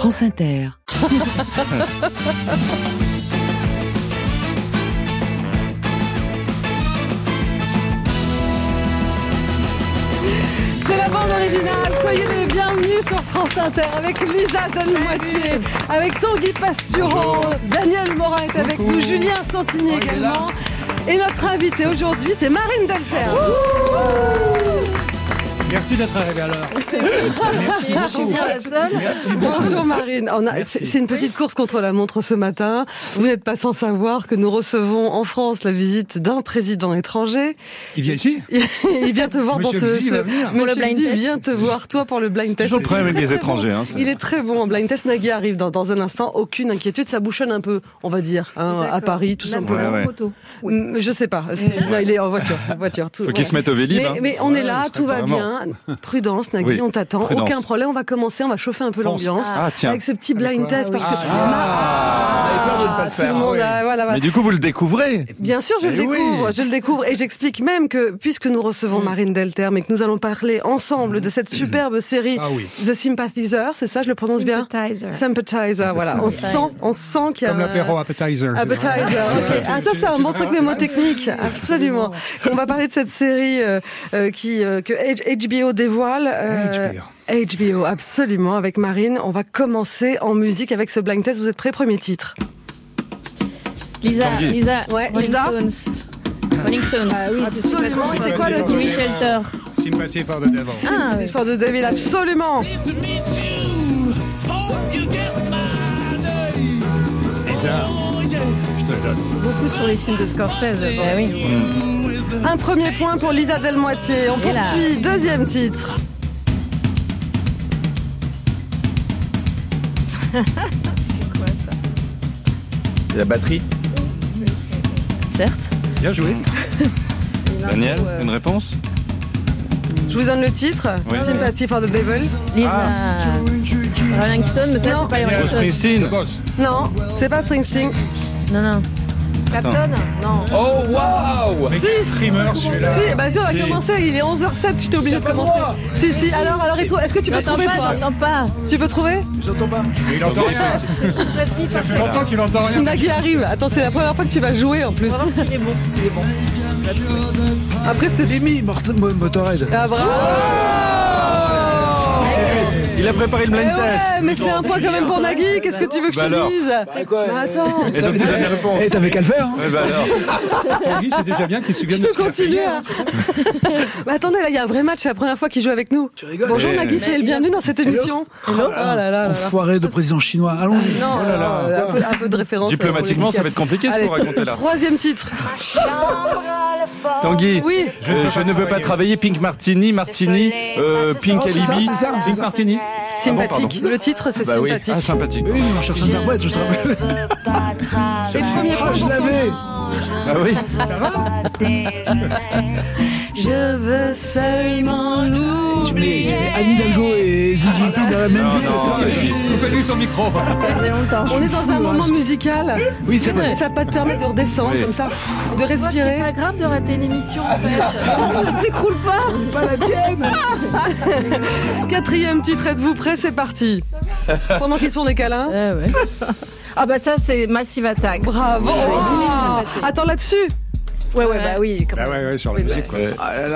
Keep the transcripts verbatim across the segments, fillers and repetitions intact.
France Inter. C'est la bande originale, soyez les bienvenus sur France Inter avec Lisa Delmoitier, avec Tanguy Pastureau, Daniel Morin est avec nous, Julien Santini également. Et notre invitée aujourd'hui, c'est Marine Delterme. Merci d'être arrivé à l'heure. Merci, je suis bien la seule. Merci. Bonjour Marine. On a, c'est, c'est une petite course contre la montre ce matin. Vous n'êtes pas sans savoir que nous recevons en France la visite d'un président étranger. Il vient ici. Il vient te voir Monsieur dans ce... Xi ce... va venir. Monsieur le blind Xi vient te voir, toi, pour le blind test. Toujours le problème avec les étrangers. Hein, Il est très bon en blind test. Nagui arrive dans, dans un instant. Aucune inquiétude. Ça bouchonne un peu, on va dire, hein, à Paris, tout simplement. Ouais, ouais. Oui. Je sais pas. C'est... Non, il est en voiture. voiture tout, Faut voilà. qu'il se mette au Vélib. Mais, hein. mais on ouais, est là, tout va vraiment. bien. Prudence, Nagui, Oui. on t'attend. Prudence. Aucun problème. On va commencer. On va chauffer un peu Fonce. l'ambiance Ah, tiens. avec ce petit blind test parce que. Ah, Ah, peur de ne pas le tout faire. le monde Ah, a- voilà, voilà. Mais du coup, vous le découvrez. Bien sûr, je Eh le découvre, oui. je le découvre, et j'explique même que puisque nous recevons Marine Delterme et que nous allons parler ensemble de cette superbe série Ah oui. The Sympathizer, c'est ça, je le prononce bien? Sympathizer. Sympathizer, voilà. On sent, on sent qu'il y a Comme un- l'apéro appetizer. Appetizer, ok. Ah, ça, c'est un bon truc mémotechnique, absolument. On va parler de cette série euh, euh, qui euh, que H B O dévoile. euh, H B O. H B O, absolument, avec Marine. On va commencer en musique avec ce blind test. Vous êtes prêts? Premier titre. Lisa, Tanguy. Lisa, Ouais, Rolling Lisa. Stones. Rolling Stones. Ah oui, absolument. Et c'est quoi le Oui, titre? Shelter. Sympathie for the devil. Ah, Sympathy for the Devil, absolument. Lisa, je te le donne. beaucoup sur les films de Scorsese. Bah oui. Un premier point pour Lisa Delmoitier. On Et là. poursuit. Deuxième titre. La batterie. Certes. Bien joué. Daniel, une réponse? Je vous donne le titre. Oui. Sympathy for the Devil. Lisa. Rolling Stone, mais ça, Non. c'est pas les Rolling Bruce Stones. Springsteen. Le boss. Non, c'est pas Springsteen. Non, non. Clapton. Non. Oh, waouh! Si. Frimeur, celui-là. Si, bah si, on a Si. commencé, il est onze heures zéro sept, j'étais obligée de commencer. Si, si, alors, alors, et toi, est-ce que tu peux J'entends trouver, pas, toi? j'entends pas. Tu peux trouver? Il entend rien. Ça fait longtemps qu'il entend rien. Nagui arrive. Attends, c'est la première fois que tu vas jouer, en plus. Il est bon. Il est bon. Après, c'est des... Demi Motorhead. Ah, bravo! Il a préparé le blind Eh ouais, test. mais c'est un point quand même pour Nagui. Qu'est-ce que tu veux que je Bah te alors. dise? quoi Bah attends. Et donc, tu donnes les réponses. Eh, t'avais qu'à le faire. Hein. Ouais, bah alors. Tanguy, c'est déjà bien qu'il se souvienne Tu de peux ce qu'il a fait continuer. hier. Hein. Bah attendez, là, il y a un vrai match. C'est la première fois qu'il joue avec nous. Tu rigoles. Bonjour Mais- Nagui, soyez le bienvenu dans cette émission. Oh là là là là. Enfoiré de président chinois. Allons-y. Non, Oh là là. euh, un, peu, un peu de référence. Diplomatiquement, euh, ça va être compliqué ce Allez, qu'on racontait là. Troisième titre. Tanguy, Oui. je, je ne veux pas travailler Pink Martini, Martini, euh, Pink Oh, c'est ça, Alibi. c'est ça, c'est Pink ça. Martini. Sympathique. Le titre, c'est Bah oui. sympathique. Ah, sympathique. Oui, on cherche interprète, je te rappelle. Et le premier point Je pour l'avais. Tanguy. Ah oui. Je veux seulement l'oublier. Tu mets, tu mets Anne Hidalgo et Xi Jinping dans la même Non, ville, non, c'est ça? je- Coupez-lui son micro. Ça faisait longtemps. On est dans un moment musical. Oui, c'est vrai. Ça va te permettre de redescendre Oui. comme ça, de C'est pas respirer. grave de rater une émission en fait. Ne s'écroule pas. Pas la tienne. Quatrième titre, êtes-vous prêts? C'est parti. Pendant qu'ils sont des câlins. Ah ouais. Ah bah ça c'est Massive Attack. Bravo. Ah. Attends là-dessus. Ouais ouais bah oui. Quand Ah même. ouais, ouais, sur la musique, quoi. Ah là là.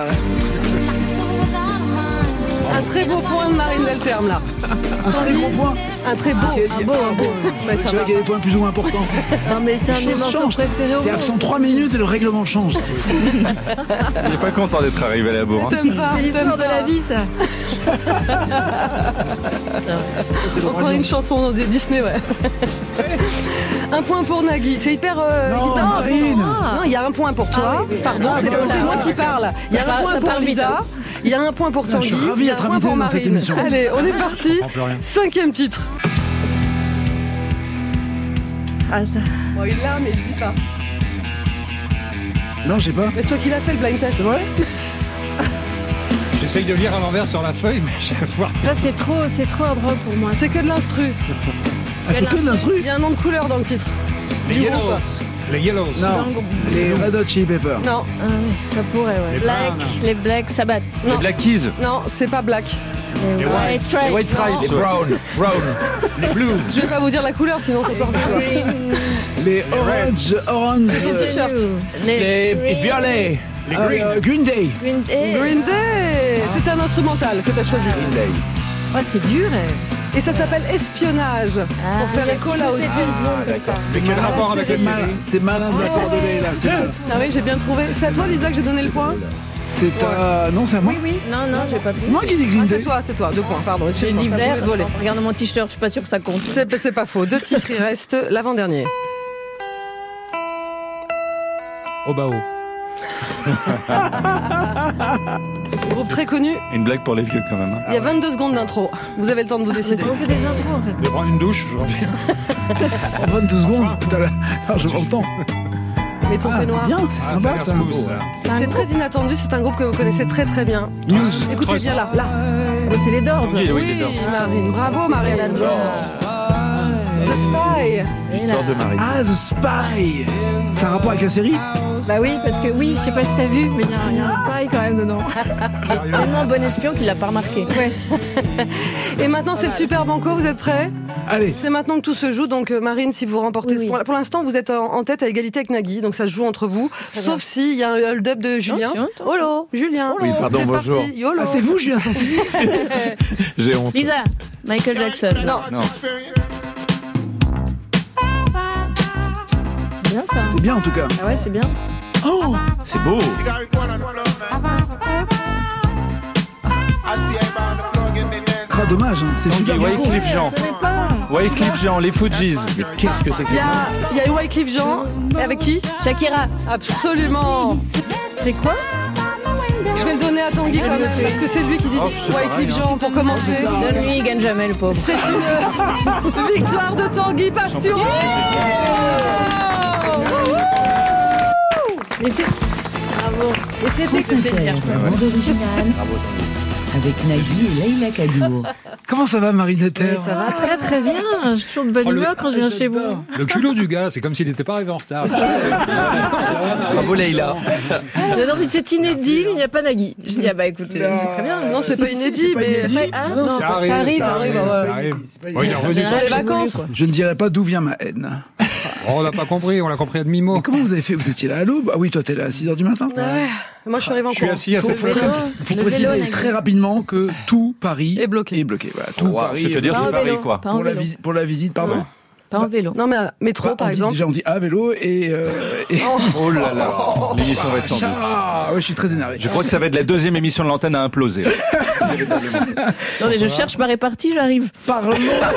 Un très beau point de Marine Delterme là. Un très gros point. Un très beau. Un beau, un beau. Ouais, ça C'est vrai va. qu'il y a des points plus ou moins importants. Non mais c'est un des Chose morceaux change. préférés au T'es monde. absent trois minutes et le règlement change. Il est pas content d'être arrivé à la bourre. Hein. T'aimes pas, C'est l'histoire t'aimes de pas. la vie ça. Encore une chanson des Disney, ouais. Un point pour Nagui. C'est hyper. euh, Non, hyper- Marine. Non, il y a un point pour toi. Ah oui, oui. Pardon, Ah, c'est voilà. c'est moi qui parle. Il y a Ça un part- point ça pour part vite, Lisa. hein. Il y a un point pour je Tanguy. suis ravi Il y a d'être un point invité pour dans cette Marine. émission. Allez, on est parti. comprends plus rien. Cinquième titre. Ah ça. Bon, il l'a, mais il dit pas. Non, je sais pas. Mais c'est toi qui l'as fait le blind test. C'est vrai? J'essaye de lire à l'envers sur la feuille, mais je vais voir. Ça c'est trop c'est trop hard rock pour moi. C'est que de l'instru. Ah, c'est que de l'instru? Il y a un nom de couleur dans le titre. Les Du Yellows. groupe. Les Yellows. Non. Les Red Hot Chili Peppers. Non, Ah oui, ça pourrait ouais. Les Black, Browns. les Black Sabbath. Les Non. Black Keys. non, c'est pas Black. Les White Stripes. Les White Stripes. Les brown. Brown. Les Blues. Je vais pas vous dire la couleur, sinon ça sort pas. Les Orange, Orange. C'est ton euh, t-shirt. Les violets. Les ah, Green. euh, Green Day. Green Day. Green Day. C'est un instrumental que tu as choisi. Oh, c'est dur. eh. Et ça s'appelle Espionnage. Ah, pour faire oui, écho là aussi. C'est quel rapport avec C'est la malin, c'est malin de la part de Leïla, c'est malin. Ah oui, j'ai bien trouvé. C'est à toi, Lisa, que j'ai donné le point. C'est à... Non, c'est à moi. Oui, oui. Non, non, j'ai pas C'est moi qui dis Green Ah, Day. c'est toi, c'est toi. Deux points, pardon. J'ai Excuse-moi, dit je voulais vert. te voler. Regarde mon t-shirt, je suis pas sûre que ça compte. C'est, c'est pas faux. Deux titres, il reste l'avant-dernier. Au bas haut. Groupe très connu. Une blague pour les vieux quand même. hein. Il y a vingt-deux secondes d'intro. Vous avez le temps de vous décider. On fait des intros en fait. Je vais prendre une douche, je reviens. En vingt-deux secondes, t'as la- largement le temps. Mais ton Ah, c'est peignoir. bien, c'est Ah, sympa ça ça. a l'air smooth, ça. C'est un C'est groupe. très inattendu. C'est un groupe que vous connaissez très très bien. News. Écoutez Trust. bien là, là. Oh, c'est les Doors. Oui, oui, Oui, les Doors. Marine. Bravo, Marine. The Spy. Victoire de Marie. Ah, The Spy. C'est un rapport avec la série? Bah oui, parce que oui, je sais pas si t'as vu, mais il y, a un- il y a un spy quand même dedans. Tellement bon espion qu'il l'a pas remarqué. Ouais. Et maintenant, c'est le Super Banco. Vous êtes prêts? Allez. C'est maintenant que tout se joue. Donc, euh, Marine, si vous remportez Oui, ce oui. point, pour l'instant, vous êtes en, en tête à égalité avec Nagui. Donc, ça se joue entre vous. Sauf s'il y a un hold-up de Julien. Attention, attention. Holo, Julien. Oui, pardon, c'est bonjour. Parti. YOLO. Ah, c'est vous, Julien Santini? J'ai honte. Lisa, Michael Jackson. Non. Non. C'est bien ça. C'est bien en tout cas. Ah ouais, c'est bien. Oh, C'est beau. ah, dommage, hein. C'est super bien. Wyclef Jean. Wyclef Jean, les Fujis. Mais qu'est-ce que c'est que Il y ça? a, il y a Wyclef Jean. Avec qui? Shakira. Absolument. C'est quoi? Je vais le donner à Tanguy quand même, parce que c'est lui qui dit Oh, c'est pareil, Wyclef hein. Jean pour commencer. Donne-lui, il gagne jamais le pauvre. C'est une victoire de Tanguy Pastureau. Et c'est... Bravo. Et c'était France Inter, la bande originale, avec Nagui et Leïla Kadour. Comment ça va, Marine Netter? ça va très très bien. Je suis toujours de bonne Oh, le- humeur quand je viens chez vous. Le culot du gars, c'est comme s'il n'était pas arrivé en retard. Bravo Leïla. Non, mais c'est inédit, mais il n'y a pas Nagui. Je dis, ah bah écoutez, c'est très bien. Non, c'est pas inédit, pas mais inédit. Ah, Non, non, Ça arrive, ça arrive, ça arrive, ouais. ça arrive. Bon, il est revenu. Général, les c'est voulu, vacances. quoi. Je ne dirais pas d'où vient ma haine. Oh, on l'a pas compris, on l'a compris à demi-mot. Mais comment vous avez fait? Vous étiez là à l'aube? Ah oui, toi, t'es là à six heures du matin? Ah ouais. Moi, je suis arrivé en Je suis courant. assis à cette vélo. fois-ci. Il faut Le préciser vélo, Nagui. très rapidement que tout Paris Est bloqué. Est bloqué. Voilà, tout Wow, Paris. c'est-à-dire Pas c'est en Paris vélo, quoi. pas en pour la, vélo. visi- pour la visite, pardon. Pas en vélo. Non, mais euh, métro, Bah, par on dit- exemple. déjà, on dit à vélo et. euh, et- Oh là là. L'émission va être tendue. Ah, ouais, je suis très énervé. Je crois que ça va être la deuxième émission de l'antenne à imploser. Non, mais je cherche ma répartie, j'arrive. Parlement.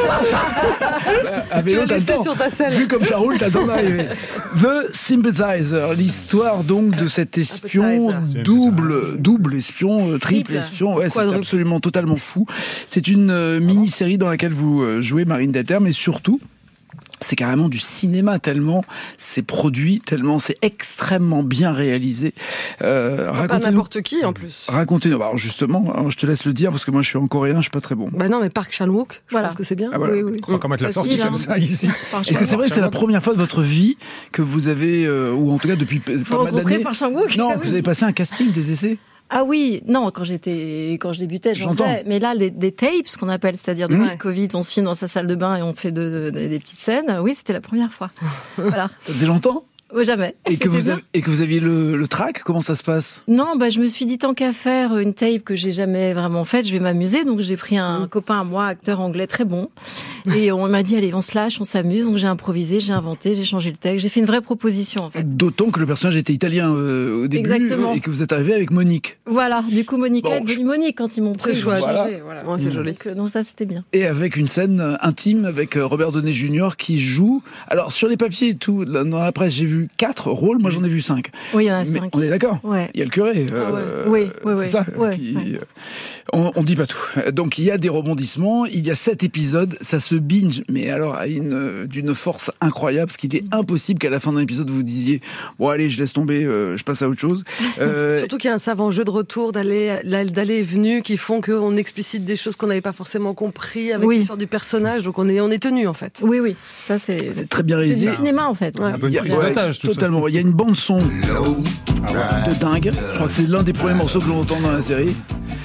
À Tu vélo, l'as t'as le laissé temps. sur ta selle. Vu comme ça roule, t'as le temps d'arriver. The Sympathizer, l'histoire donc de cet espion Sympathizer. double, double espion, euh, triple Triple. espion. Ouais, c'est Quadruple. absolument totalement fou. C'est une euh, mini-série dans laquelle vous euh, jouez Marine Netter, mais surtout. C'est carrément du cinéma, tellement c'est produit, tellement c'est extrêmement bien réalisé. Euh, Pas racontez-nous. n'importe qui, en plus. Racontez-nous. Alors justement, alors je te laisse le dire parce que moi je suis en coréen, je suis pas très bon. Bah non, mais Park Chan-wook, je Voilà. pense que c'est bien. Ah, voilà. Oui, oui. On va quand même la sortie Facile, comme hein. ça ici. Est-ce que c'est vrai que c'est la première fois de votre vie que vous avez, euh, ou en tout cas depuis p- Vous pas mal rencontrez d'années, par Chan-wook? non, Ah que oui. vous avez passé un casting, des essais? Ah oui, non, quand j'étais, quand je débutais, j'en J'entends. faisais. Mais là, des, des tapes, ce qu'on appelle, c'est-à-dire Mmh. depuis le Covid, on se filme dans sa salle de bain et on fait de, de- des petites scènes. Oui, c'était la première fois. Voilà. Ça faisait longtemps? Oh, jamais. Et que, C'était vous bien. avez, et que vous aviez le, le track? Comment ça se passe? Non, bah, je me suis dit tant qu'à faire une tape que j'ai jamais vraiment faite, je vais m'amuser. Donc j'ai pris un copain à moi, acteur anglais très bon, et on m'a dit allez, on se lâche, on s'amuse. Donc j'ai improvisé, j'ai inventé, j'ai changé le texte, j'ai fait une vraie proposition en fait. D'autant que le personnage était italien euh, au début Exactement. et que vous êtes arrivé avec Monique. Voilà. Du coup, Monica Bon, est devenue Monique quand ils m'ont pris. C'est chouette. Voilà. Voilà. Ouais, c'est joli. Donc, euh, donc ça, c'était bien. Et avec une scène euh, intime avec euh, Robert Downey junior qui joue. Alors sur les papiers et tout, là, dans la presse, j'ai vu quatre rôles. Moi, j'en ai vu cinq. Oui, il y en a Mais cinq. on est d'accord. Ouais. Il y a le curé. Ah ouais. euh, Oui, oui, c'est oui. ça. Ouais, qui- ouais. euh, On, on dit pas tout. Donc il y a des rebondissements. Il y a sept épisodes. Ça se binge, mais alors à une euh, d'une force incroyable, parce qu'il est impossible qu'à la fin d'un épisode vous disiez bon allez, je laisse tomber, euh, je passe à autre chose. Euh, Surtout qu'il y a un savant jeu de retour, d'aller d'aller et venu, qui font qu'on explicite des choses qu'on n'avait pas forcément compris avec Oui. l'histoire du personnage. Donc on est on est tenu en fait. Oui, oui. Ça, c'est. c'est très bien C'est réalisé. du cinéma en fait. Ouais. Un peu Il une y a- prise ouais, d'otage, tout ça. totalement. Il y a une bande son de dingue. Je crois que c'est l'un des premiers morceaux que l'on entend dans la série.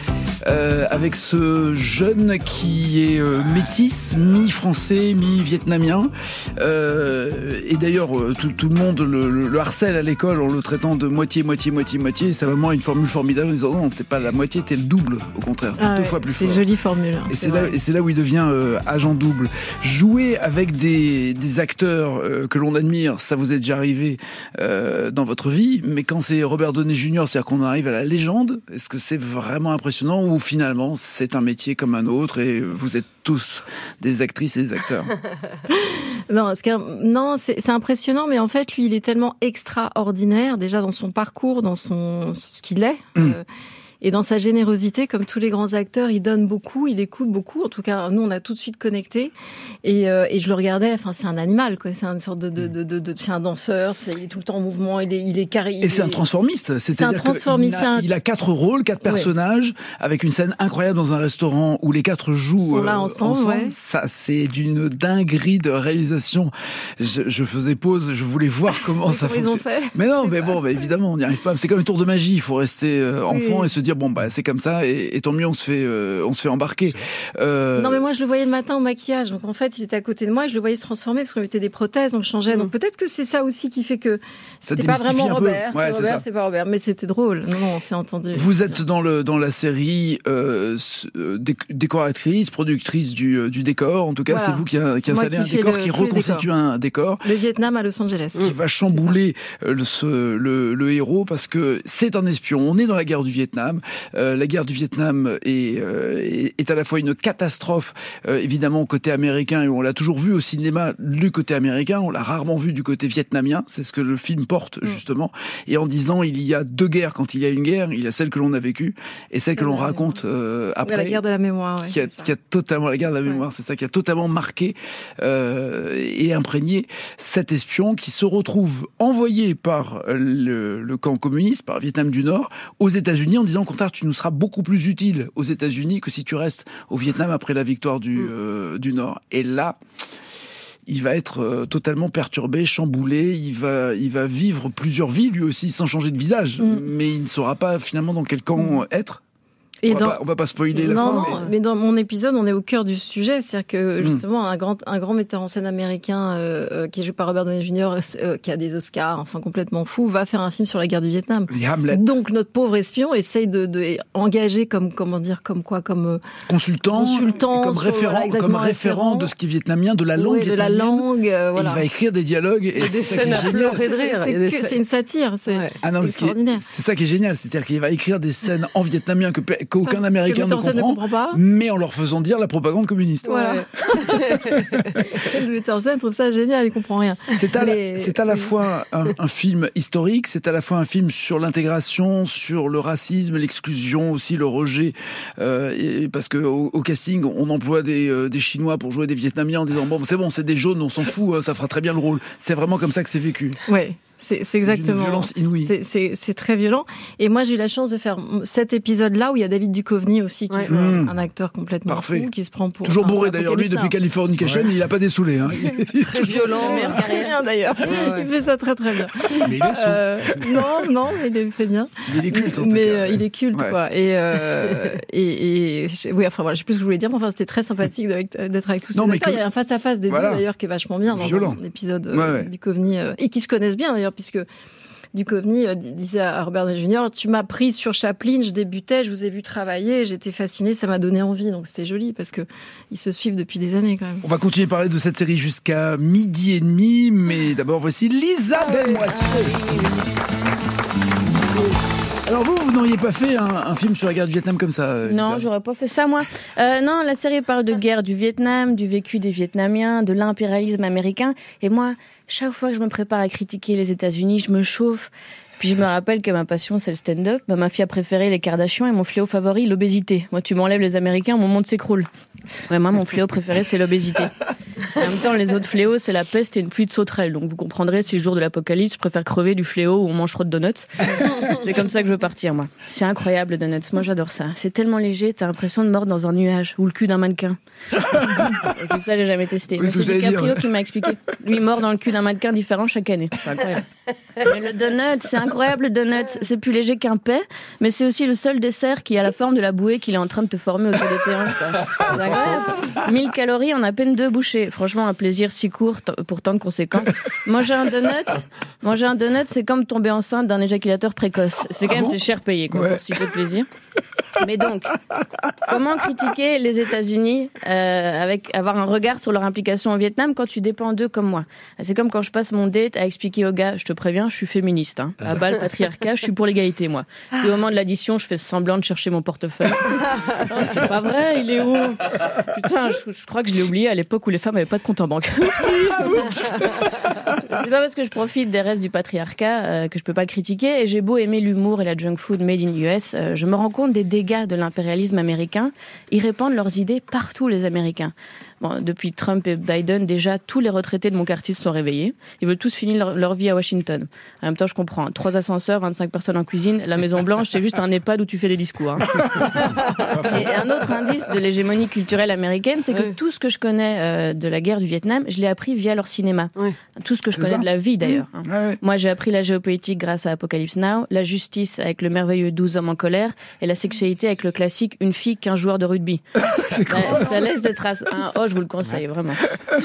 euh, avec ce jeune qui est euh, métis, mi-français, mi-vietnamien. Euh, et d'ailleurs, tout, tout le monde le, le, le harcèle à l'école en le traitant de moitié, moitié, moitié, moitié. Et c'est vraiment une formule formidable en disant non, t'es pas la moitié, t'es le double, au contraire, ah deux ouais, fois plus fort. C'est une jolie formule. Hein, et, c'est c'est là, et c'est là où il devient euh, agent double. Jouer avec des, des acteurs euh, que l'on admire, ça vous est déjà arrivé euh, dans votre vie, mais quand c'est Robert Downey junior, c'est-à-dire qu'on arrive à la légende, est-ce que c'est vraiment impressionnant ou finalement c'est un métier comme un autre et vous êtes tous des actrices et des acteurs? Non, ce non c'est, c'est impressionnant, mais en fait, lui, il est tellement extraordinaire, déjà dans son parcours, dans son ce qu'il est. Mmh. Euh, Et dans sa générosité, comme tous les grands acteurs, il donne beaucoup, il écoute beaucoup. En tout cas, nous, on a tout de suite connecté. Et, euh, et je le regardais. Enfin, c'est un animal, quoi. C'est une sorte de, de, de, de, de c'est un danseur. C'est, il est tout le temps en mouvement. Il est, il est carré. Et c'est est... un transformiste. C'est-à-dire c'est un transformiste. Il a, il a quatre rôles, quatre personnages, ouais. avec une scène incroyable dans un restaurant où les quatre jouent Ils sont là ensemble. ensemble. Ouais. Ça, c'est d'une dinguerie de réalisation. Je, je faisais pause. Je voulais voir comment ça fonctionne. Mais non, mais bon, bah, évidemment, on n'y arrive pas. C'est comme un tour de magie. Il faut rester euh, enfant oui. et se dire bon bah c'est comme ça et, et tant mieux on se fait euh, on se fait embarquer. Euh... Non mais moi je le voyais le matin au maquillage, donc en fait il était à côté de moi et je le voyais se transformer parce qu'on mettait des prothèses, on changeait. Mmh. Donc peut-être que c'est ça aussi qui fait que ça c'était pas vraiment Robert, ouais, c'est, Robert c'est, c'est pas Robert, mais c'était drôle. Non non, on s'est entendu. Vous êtes dans le dans la série euh, dé- décoratrice, productrice du du décor. En tout cas, voilà. c'est vous qui, a, qui installez un décor, le, qui reconstitue un décor. Le Vietnam à Los Angeles. Qui va chambouler le, ce, le le héros parce que c'est un espion. On est dans la guerre du Vietnam. Euh, la guerre du Vietnam est, euh, est à la fois une catastrophe, euh, évidemment, côté américain, et on l'a toujours vu au cinéma du côté américain, on l'a rarement vu du côté vietnamien, c'est ce que le film porte, mmh. justement, et en disant il y a deux guerres quand il y a une guerre, il y a celle que l'on a vécue, et celle que l'on raconte euh, après. La guerre de la mémoire, ouais, qui, a, qui a totalement, la guerre de la mémoire, ouais. c'est ça, qui a totalement marqué euh, et imprégné cet espion qui se retrouve envoyé par le, le camp communiste, par Vietnam du Nord, aux États-Unis en disant au contraire, tu nous seras beaucoup plus utile aux États-Unis que si tu restes au Vietnam après la victoire du, mmh. euh, du Nord. Et là, il va être euh, totalement perturbé, chamboulé, il va, il va vivre plusieurs vies lui aussi sans changer de visage, mmh. mais il ne saura pas finalement dans quel camp mmh. être. Et on, dans... va pas, on va pas spoiler la non, fin. Non, mais... mais dans mon épisode, on est au cœur du sujet. C'est-à-dire que, justement, mmh. un grand, un grand metteur en scène américain, euh, qui est joué par Robert Downey junior, euh, qui a des Oscars, enfin, complètement fou, va faire un film sur la guerre du Vietnam. Hamlet. Donc, notre pauvre espion essaye de, de engager comme, comment dire, comme quoi, comme, consultant, consultant, comme référent, voilà, comme référent de ce qui est vietnamien, de la langue oui, de la langue, euh, voilà. Il va écrire des dialogues et, et des scènes à pleurer de rire. C'est, c'est, c'est une satire, c'est ouais. ah non, extraordinaire. C'est ça qui est génial, c'est-à-dire qu'il va écrire des scènes en vietnamien que, qu'aucun Parce Américain ne comprend, ne comprend pas, mais en leur faisant dire la propagande communiste. Voilà. Le metteur en scène trouve ça génial, il comprend rien. C'est à, mais... la, c'est à la fois un, un film historique, c'est à la fois un film sur l'intégration, sur le racisme, l'exclusion, aussi le rejet, euh, et parce que au, au casting, on emploie des, euh, des Chinois pour jouer des Vietnamiens en disant bon, c'est bon, c'est des jaunes, on s'en fout, hein, ça fera très bien le rôle. C'est vraiment comme ça que c'est vécu. Ouais. C'est, c'est exactement. C'est une violence inouïe. C'est, c'est, c'est très violent. Et moi, j'ai eu la chance de faire cet épisode-là où il y a David Duchovny aussi, qui ouais. joue mmh. un acteur complètement Parfait. fou, qui se prend pour. Toujours bourré d'ailleurs, lui, depuis Californication, ouais. il n'a pas dessoulé. Hein. Il est très violent, mais rien d'ailleurs. Ouais, ouais. Il fait ça très très bien. Mais il est sous. Euh, non, non, mais il le fait bien. Mais il est culte en mais, tout cas. Euh, il est culte, ouais. quoi. Et, euh, et, et, oui, enfin voilà, je sais plus ce que je voulais dire, mais enfin, c'était très sympathique d'être avec tous ces non, acteurs. Que... Il y a un face-à-face des voilà. deux d'ailleurs qui est vachement bien dans l'épisode euh, Duchovny, et qui se connaissent bien d'ailleurs, puisque. Duchovny euh, disait à Robert Downey junior, tu m'as prise sur Chaplin, je débutais, je vous ai vu travailler, j'étais fascinée, ça m'a donné envie. Donc c'était joli parce que ils se suivent depuis des années quand même. On va continuer à parler de cette série jusqu'à midi et demi, mais d'abord voici Lisa Delmoitier. Alors vous, vous n'auriez pas fait un, un film sur la guerre du Vietnam comme ça, euh, Non, Lisa. j'aurais pas fait ça, moi. Euh, non, la série parle de guerre du Vietnam, du vécu des Vietnamiens, de l'impérialisme américain. Et moi, chaque fois que je me prépare à critiquer les États-Unis, je me chauffe. Puis je me rappelle que ma passion, c'est le stand-up. Bah, ma fille a préféré les Kardashians et mon fléau favori, l'obésité. Moi, tu m'enlèves les Américains, mon monde s'écroule. Vraiment, mon fléau préféré, c'est l'obésité. En même temps, les autres fléaux, c'est la peste et une pluie de sauterelles. Donc vous comprendrez, si le jour de l'apocalypse, je préfère crever du fléau où on mange trop de donuts. C'est comme ça que je veux partir, moi. C'est incroyable, le donuts. Moi, j'adore ça. C'est tellement léger, t'as l'impression de mordre dans un nuage ou le cul d'un mannequin. Et tout ça, j'ai jamais testé. Oui, Mais c'est c'est ce que j'allais DiCaprio dire. qui m'a expliqué. Lui, il mord dans le cul d'un mannequin différent chaque année. C'est incroyable. Mais le donut, c'est incroyable, le donut. C'est plus léger qu'un paix, mais c'est aussi le seul dessert qui a la forme de la bouée qu'il est en train de te former autour des terrains. C'est incroyable. mille calories en à peine deux bouchées. Franchement, un plaisir si court t- pour tant de conséquences. Manger un donut, manger un donut, c'est comme tomber enceinte d'un éjaculateur précoce. C'est quand même, c'est cher payé, quoi, Ouais. pour si peu de plaisir. Mais donc, comment critiquer les États-Unis euh, avec avoir un regard sur leur implication au Vietnam quand tu dépends d'eux comme moi? C'est comme quand je passe mon date à expliquer aux gars, je te préviens, je suis féministe. Hein. À bas le patriarcat, je suis pour l'égalité, moi. Et au moment de l'addition, je fais semblant de chercher mon portefeuille. Oh, c'est pas vrai, il est où? Putain, je, je crois que je l'ai oublié à l'époque où les femmes n'avaient pas de compte en banque. C'est pas parce que je profite des restes du patriarcat euh, que je peux pas le critiquer. Et j'ai beau aimer l'humour et la junk food made in U S, euh, je me rends compte des dégâts de l'impérialisme américain. Ils répandent leurs idées partout, les Américains. Bon, depuis Trump et Biden, déjà, tous les retraités de mon quartier se sont réveillés. Ils veulent tous finir leur, leur vie à Washington. En même temps, je comprends. Trois ascenseurs, vingt-cinq personnes en cuisine. La Maison Blanche, c'est juste un EHPAD où tu fais des discours. Hein. Et un autre indice de l'hégémonie culturelle américaine, c'est que Ouais. tout ce que je connais euh, de la guerre du Vietnam, je l'ai appris via leur cinéma. Ouais. Tout ce que je C'est connais ça. de la vie, d'ailleurs. hein. Ouais, ouais. Moi, j'ai appris la géopolitique grâce à Apocalypse Now, la justice avec le merveilleux douze hommes en colère, et la sexualité avec le classique Une fille, qu'un joueur de rugby. C'est quoi Ouais, ça laisse des traces. hein. Oh, je vous le conseille, vraiment.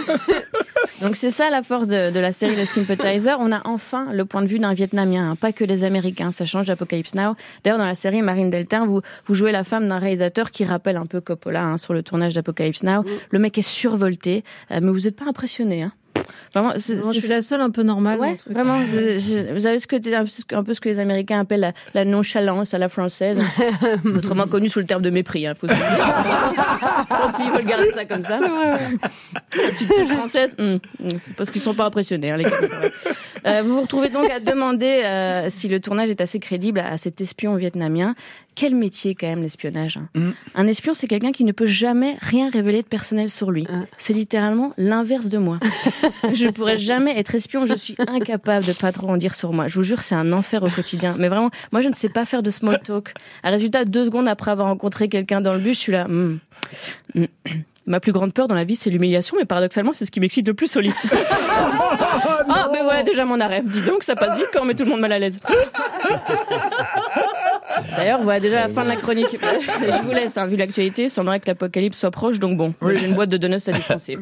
Donc c'est ça la force de, de la série The Sympathizer. On a enfin le point de vue d'un Vietnamien, hein, pas que les Américains. Ça change d'Apocalypse Now. D'ailleurs, dans la série Marine Delter, vous, vous jouez la femme d'un réalisateur qui rappelle un peu Coppola hein, sur le tournage d'Apocalypse Now. Le mec est survolté, euh, mais vous n'êtes pas impressionné. Hein. Vraiment, c'est, Moi, je c'est- suis la seule un peu normale. dans Ouais, le truc. vraiment. c'est- c'est- Vous avez ce côté, un peu- un peu ce que les Américains appellent la, la nonchalance à la française, autrement connue sous le terme de mépris. Hein, faut se le dire. S'ils veulent garder ça comme ça. La petite touche française, hum, hum, c'est parce qu'ils sont pas impressionnés. Hein, les gars. Euh, vous vous retrouvez donc à demander euh, si le tournage est assez crédible à, à cet espion vietnamien. Quel métier quand même l'espionnage. Hein. Mm. Un espion, c'est quelqu'un qui ne peut jamais rien révéler de personnel sur lui. Mm. C'est littéralement l'inverse de moi. Je pourrais jamais être espion, je suis incapable de pas trop en dire sur moi. Je vous jure, c'est un enfer au quotidien. Mais vraiment, moi je ne sais pas faire de small talk. Un résultat, deux secondes après avoir rencontré quelqu'un dans le bus, je suis là... Hmm. Hmm. Ma plus grande peur dans la vie, c'est l'humiliation, mais paradoxalement, c'est ce qui m'excite le plus au lit. Ah, mais voilà déjà mon arrêt. Dis donc, ça passe vite quand on met tout le monde mal à l'aise. D'ailleurs, voilà déjà la fin de la chronique. Je vous laisse, hein, vu l'actualité, il semblerait que l'apocalypse soit proche, donc bon, Oui. j'ai une boîte de donuts à défoncer.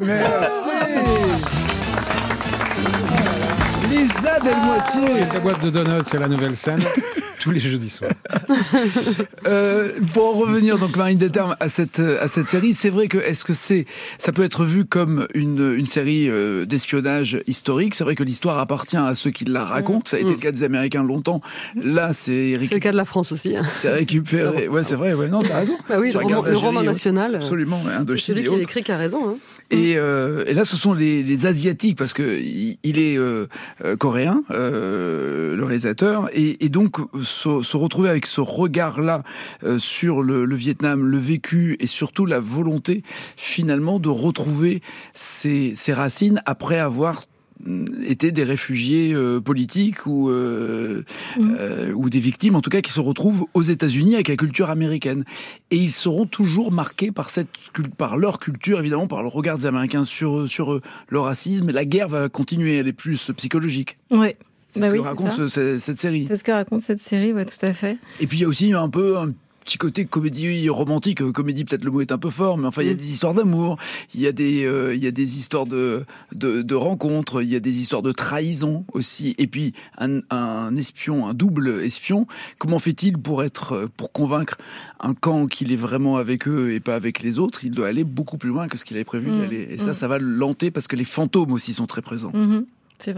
Lisa Delmoitier. Et sa boîte de donuts, c'est la nouvelle scène. Tous les jeudis soirs. Euh, pour en revenir donc Marine Delter à cette à cette série, c'est vrai que est-ce que c'est ça peut être vu comme une une série euh, d'espionnage historique. C'est vrai que l'histoire appartient à ceux qui la racontent. Ça a été le cas des Américains longtemps. Là, c'est C'est le cas de la France aussi. Hein. c'est récupéré. Ouais, c'est vrai. Ouais, non, t'as raison. Bah oui, Tu le regardes roman, le l'Algérie, roman ouais. national. euh, Absolument, ouais, C'est Indochine celui et qui autres. l'écrit qui a raison. Hein. Et, euh, et là, ce sont les, les Asiatiques, parce que il, il est euh, euh, coréen, euh, le réalisateur, et, et donc se, se retrouver avec ce regard-là euh, sur le, le Vietnam, le vécu, et surtout la volonté, finalement, de retrouver ses, ses racines après avoir étaient des réfugiés euh, politiques ou euh, Mmh. euh, ou des victimes en tout cas qui se retrouvent aux États-Unis avec la culture américaine, et ils seront toujours marqués par cette cul- par leur culture, évidemment par le regard des Américains sur sur eux, le racisme. Et la guerre va continuer, elle est plus psychologique. Ouais. C'est Bah ce oui, que c'est raconte ça. ce- cette, cette série. C'est ce que raconte cette série, ouais, tout à fait. Et puis il y a aussi un peu un petit côté comédie romantique, euh, comédie peut-être le mot est un peu fort, mais enfin il y a des histoires d'amour, il y a des euh, il y a des histoires de, de de rencontres, il y a des histoires de trahison aussi, et puis un, un espion, un double espion, comment fait-il pour être pour convaincre un camp qu'il est vraiment avec eux et pas avec les autres? Il doit aller beaucoup plus loin que ce qu'il avait prévu Mmh, d'aller, et ça mmh. ça va le lanter parce que les fantômes aussi sont très présents. Mhm, c'est vrai.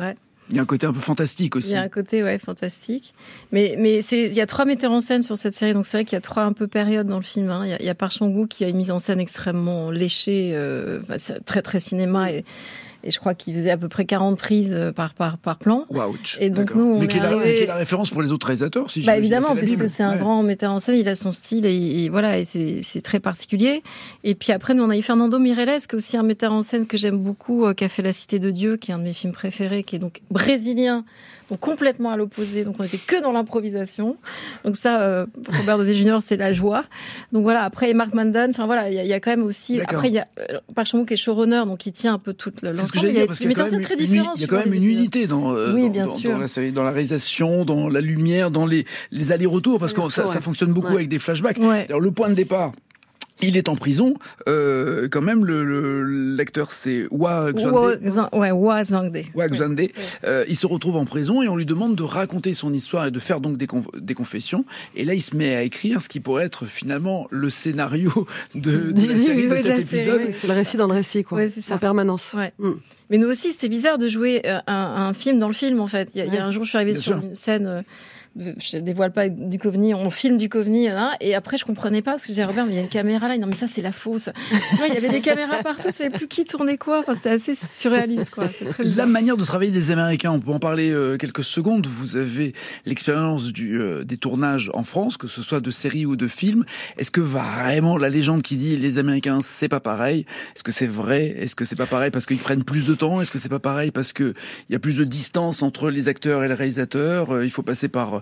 Il y a un côté un peu fantastique aussi. Il y a un côté, ouais, fantastique. Mais, mais c'est, il y a trois metteurs en scène sur cette série, donc c'est vrai qu'il y a trois un peu périodes dans le film. Hein. Il y a, il y a Park Chan-wook qui a une mise en scène extrêmement léchée, euh, enfin, c'est très très cinéma et, et je crois qu'il faisait à peu près quarante prises par par par plan. Wow. Et donc D'accord. nous, on mais est qui est, arrivé... la, qui est la référence pour les autres réalisateurs, si bah je, évidemment, parce que c'est un ouais. grand metteur en scène, il a son style et, et voilà, et c'est c'est très particulier. Et puis après, nous on a eu Fernando Meirelles, qui est aussi un metteur en scène que j'aime beaucoup, euh, qui a fait La Cité de Dieu, qui est un de mes films préférés, qui est donc brésilien. Donc complètement à l'opposé, donc on était que dans l'improvisation. Donc ça, euh, Robert Downey junior, c'est la joie. Donc voilà, après Mark Mandan, enfin voilà, il y, y a quand même aussi. D'accord. Après il y a euh, Park Chan-wook qui est showrunner, donc il tient un peu toute l'ensemble. C'est ce que j'allais dire, parce qu'il y a quand même très une, différents. il y a quand même une unité dans, euh, oui, dans, bien dans, sûr. dans la série, dans la réalisation, dans la lumière, dans les, les allers-retours, parce que ça, ouais. ça fonctionne beaucoup Ouais. avec des flashbacks. Ouais. Alors le point de départ. Il est en prison. Euh, quand même, le, le, l'acteur, c'est Wa Xande. Ouais, Wa Xande. Wa Xande. Euh, il se retrouve en prison et on lui demande de raconter son histoire et de faire donc des, conf- des confessions. Et là, il se met à écrire ce qui pourrait être finalement le scénario de, de la série, de Oui, cet la épisode. série, oui. C'est le récit dans le récit, quoi. Ouais, c'est ça. En permanence. Ouais. Mm. Mais nous aussi, c'était bizarre de jouer euh, un, un film dans le film, en fait. Il y a, il y a un jour, je suis arrivée Bien sur sûr. une scène, euh, de- je ne dévoile pas du Duchovny, on filme Duchovny, hein, et après, je comprenais pas, parce que j'ai dit, Robert, mais il y a une caméra là. Non, mais ça, c'est la fausse. Tu vois, il y avait des caméras partout, je savais plus qui tournait quoi. Enfin, c'était assez surréaliste, quoi. C'est très La bizarre. manière de travailler des Américains, on peut en parler euh, quelques secondes. Vous avez l'expérience du, euh, des tournages en France, que ce soit de séries ou de films. Est-ce que vraiment la légende qui dit les Américains, c'est pas pareil? Est-ce que c'est vrai? Est-ce que c'est pas pareil parce qu'ils prennent plus de temps? Est-ce que c'est pas pareil parce que il y a plus de distance entre les acteurs et les réalisateurs? Euh, il faut passer par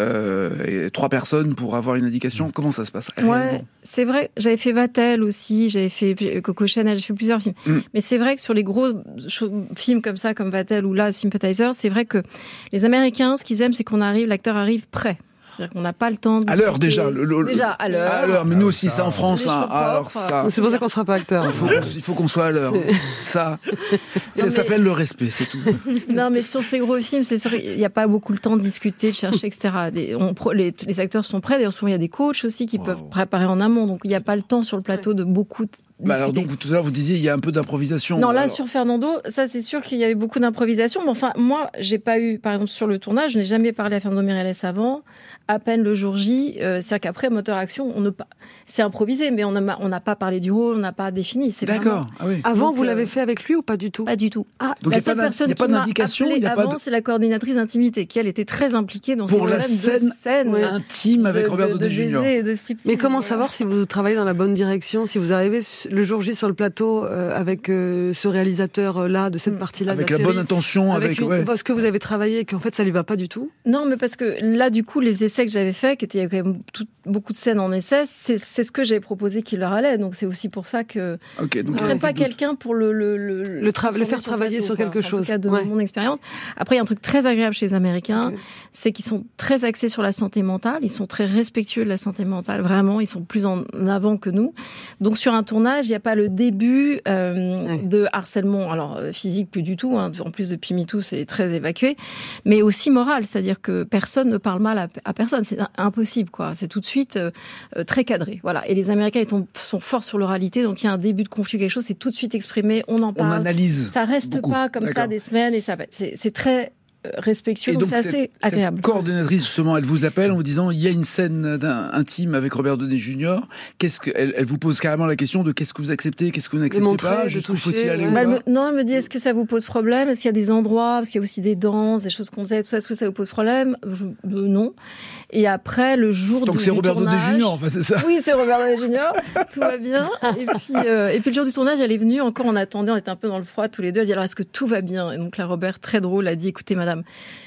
euh, trois personnes pour avoir une indication. Comment ça se passe réellement? Ouais, c'est vrai. J'avais fait Vatel aussi, j'avais fait Coco Chanel, j'ai fait plusieurs films. Mm. Mais c'est vrai que sur les gros cho- films comme ça, comme Vatel ou là, Sympathizer, c'est vrai que les Américains, ce qu'ils aiment, c'est qu'on arrive, l'acteur arrive prêt. C'est-à-dire qu'on n'a pas le temps de À l'heure discuter. déjà. Le, le- Déjà, à l'heure. À l'heure, mais nous aussi, c'est en France. Les Hein. cheveux Alors propres. ça, C'est pour ça qu'on ne sera pas acteur. il faut, qu'on- il faut qu'on soit à l'heure. C'est- Ça, ça mais- s'appelle le respect, c'est tout. Non, mais sur ces gros films, c'est sûr, il n'y a pas beaucoup le temps de discuter, de chercher, et cetera. Les, on, pro- les, les acteurs sont prêts. D'ailleurs, souvent, il y a des coachs aussi qui Wow. peuvent préparer en amont. Donc, il n'y a pas le temps sur le plateau de beaucoup discuter. Bah alors donc, vous, tout à l'heure, vous disiez, il y a un peu d'improvisation. Non, là, alors. sur Fernando, ça, c'est sûr qu'il y avait beaucoup d'improvisation. Mais enfin, moi, j'ai pas eu, par exemple, sur le tournage, je n'ai jamais parlé à Fernando Meirelles avant. À peine le jour J. Euh, c'est-à-dire qu'après, moteur action, on ne pas, c'est improvisé, mais on n'a on n'a pas parlé du rôle, on n'a pas défini. C'est D'accord. vraiment- Ah oui. Avant, Donc, vous euh, l'avez fait avec lui ou pas du tout? Pas du tout. Ah, Donc, la il y a seule pas d'in- personne il y a pas qui m'a d'indication, appelée il y a pas avant, de- c'est la coordinatrice d'intimité, qui elle était très impliquée dans Pour ces la problèmes scène de scène, Ouais. Intime avec de- Robert de, Downey de junior baiser et de striptease. Mais comment Voilà. savoir si vous travaillez dans la bonne direction, si vous arrivez le jour J sur le plateau euh, avec euh, ce réalisateur-là, de cette Mm. partie-là Avec de la, la série, bonne intention, avec, avec, une- ouais. parce que vous avez travaillé et qu'en fait ça lui va pas du tout? Non, mais parce que là, du coup, les essais que j'avais faits, qui étaient il y a quand même tout- beaucoup de scènes en essais, c'est c'est ce que j'avais proposé qu'il leur allait. Donc c'est aussi pour ça que Ok, donc ils il y a prennent pas plus de doute. quelqu'un pour le le le, Le tra- le faire travailler sur quelque quoi. En chose. tout cas, de Ouais. mon expérience. Après, il y a un truc très agréable chez les Américains, Ok. c'est qu'ils sont très axés sur la santé mentale. Ils sont très respectueux de la santé mentale. Vraiment, ils sont plus en avant que nous. Donc sur un tournage, il n'y a pas le début euh, Ouais. de harcèlement. Alors euh, physique, plus du tout. Hein. En plus depuis MeToo, c'est très évacué, mais aussi moral, c'est-à-dire que personne ne parle mal à, à personne. C'est impossible, quoi. C'est tout de suite euh, euh, très cadré. Voilà. Et les Américains ils sont, sont forts sur l'oralité, donc il y a un début de conflit, quelque chose, c'est tout de suite exprimé, on en On parle. analyse. Ça reste beaucoup. pas comme ça D'accord. des semaines et ça va. C'est c'est très euh, respectueux, Et donc, donc, c'est cette, assez agréable. cette coordinatrice, justement, elle vous appelle en vous disant il y a une scène d'un- intime avec Robert Downey junior Qu'est-ce que, elle, elle vous pose carrément la question de qu'est-ce que vous acceptez, qu'est-ce que vous n'acceptez montrer, pas, de jusqu'où faut-il toucher, aller ouais. ou Bah, elle pas. me- non, elle me dit est-ce que ça vous pose problème? Est-ce qu'il y a des endroits? Parce qu'il y a aussi des danses, des choses qu'on faisait, tout ça. Est-ce que ça vous pose problème? Je- euh, Non. Et après, le jour Donc du, c'est du Robert Downey tournage- junior enfin c'est ça. Oui, c'est Robert Downey junior Tout va bien. Et puis, euh, et puis le jour du tournage, elle est venue. Encore, on attendait, on était un peu dans le froid tous les deux. Elle dit alors est-ce que tout va bien? Et donc là, Robert, très drôle, a dit écoutez, madame.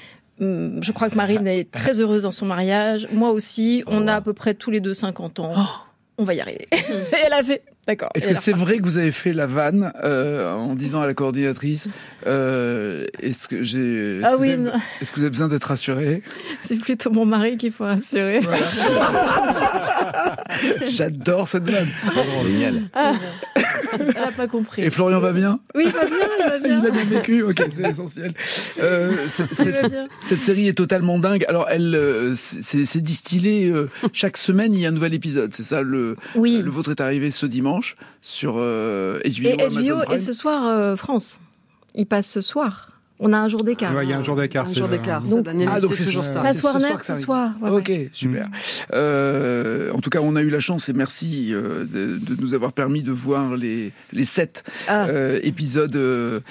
hum, Je crois que Marine est très heureuse dans son mariage. Moi aussi. On a à peu près tous les deux cinquante ans. On va y arriver. Et elle a fait. D'accord. Est-ce Et que elle a c'est vrai que vous avez fait la vanne euh, en disant à la coordinatrice euh, est-ce que j'ai est-ce Ah que vous oui, avez- non. est-ce que vous avez besoin d'être rassuré? C'est plutôt mon mari qu'il faut rassurer. J'adore cette vanne. Génial. Elle n'a pas compris. Et Florian va bien? Oui, il va bien, il va bien. Il a bien vécu, ok, c'est essentiel. Euh, c'est- Il va cette, bien. cette série est totalement dingue. Alors, elle, euh, c'est c'est distillé euh, chaque semaine. Il y a un nouvel épisode. C'est ça. Le, Oui. le vôtre est arrivé ce dimanche sur euh, H B O, Et Amazon H B O Prime. et ce soir euh, France. Il passe ce soir. On a un jour d'écart. Ouais, il y a un jour d'écart. Un c'est jour le- d'écart. Donc, Daniel, Ah, donc c'est c'est toujours ce- ça. Place c'est ce Warner soir que ça ce arrive. soir. Ouais, Ok, ouais. super. Euh, en tout cas, on a eu la chance et merci euh, de, de nous avoir permis de voir les, les sept Ah. euh, épisodes euh,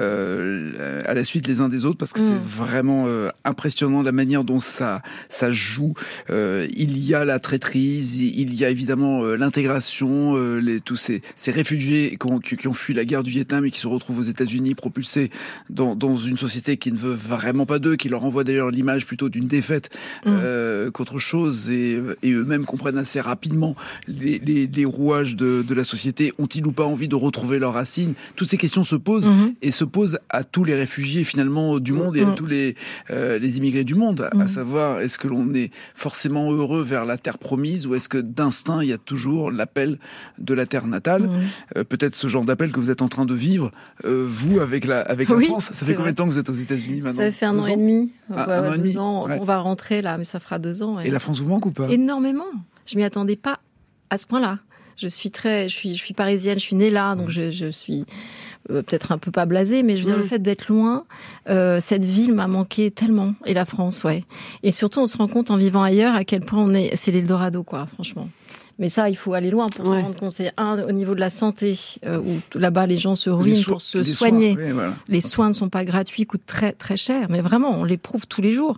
euh, à la suite les uns des autres parce que Mm. c'est vraiment euh, impressionnant la manière dont ça, ça joue. Euh, il y a la traîtrise, il y a évidemment euh, l'intégration, euh, les, tous ces, ces réfugiés qui ont, qui, qui ont fui la guerre du Vietnam et qui se retrouvent aux États-Unis propulsés dans, dans une société qui ne veut vraiment pas d'eux, qui leur envoie d'ailleurs l'image plutôt d'une défaite Mm. euh, qu'autre chose, et, et eux-mêmes comprennent assez rapidement les, les, les rouages de, de la société. Ont-ils ou pas envie de retrouver leurs racines? Toutes ces questions se posent Mhm. et se posent à tous les réfugiés finalement du monde et à Mm. tous les, euh, les immigrés du monde, à Mm. savoir est-ce que l'on est forcément heureux vers la terre promise ou est-ce que d'instinct il y a toujours l'appel de la terre natale? Mhm. Euh, peut-être ce genre d'appel que vous êtes en train de vivre, euh, vous, avec la, avec la Oui, France. Ça c'est fait combien vrai. de temps que vous êtes aux États-Unis maintenant? Ça fait un Deux an ans et demi. Ah, Ouais, un ouais, an et deux demi, ans. ouais. On va rentrer là, mais ça fera deux ans. ouais. Et la France vous manque ou pas? Énormément. Je m'y attendais pas à ce point-là. Je suis très, je suis, je suis parisienne, je suis née là, donc je, je suis euh, peut-être un peu pas blasée, mais je veux dire, Mm. le fait d'être loin, euh, cette ville m'a manqué tellement. Et la France, ouais. Et surtout, on se rend compte en vivant ailleurs à quel point on est, c'est l'Eldorado, quoi, franchement. Mais ça, il faut aller loin pour Ouais. s'en rendre compte. C'est un, au niveau de la santé, euh, où t- là-bas, les gens se ruinent Les so- pour se les soigner. soins, oui, voilà. Les soins ne sont pas gratuits, coûtent très très cher, mais vraiment, on les prouve tous les jours.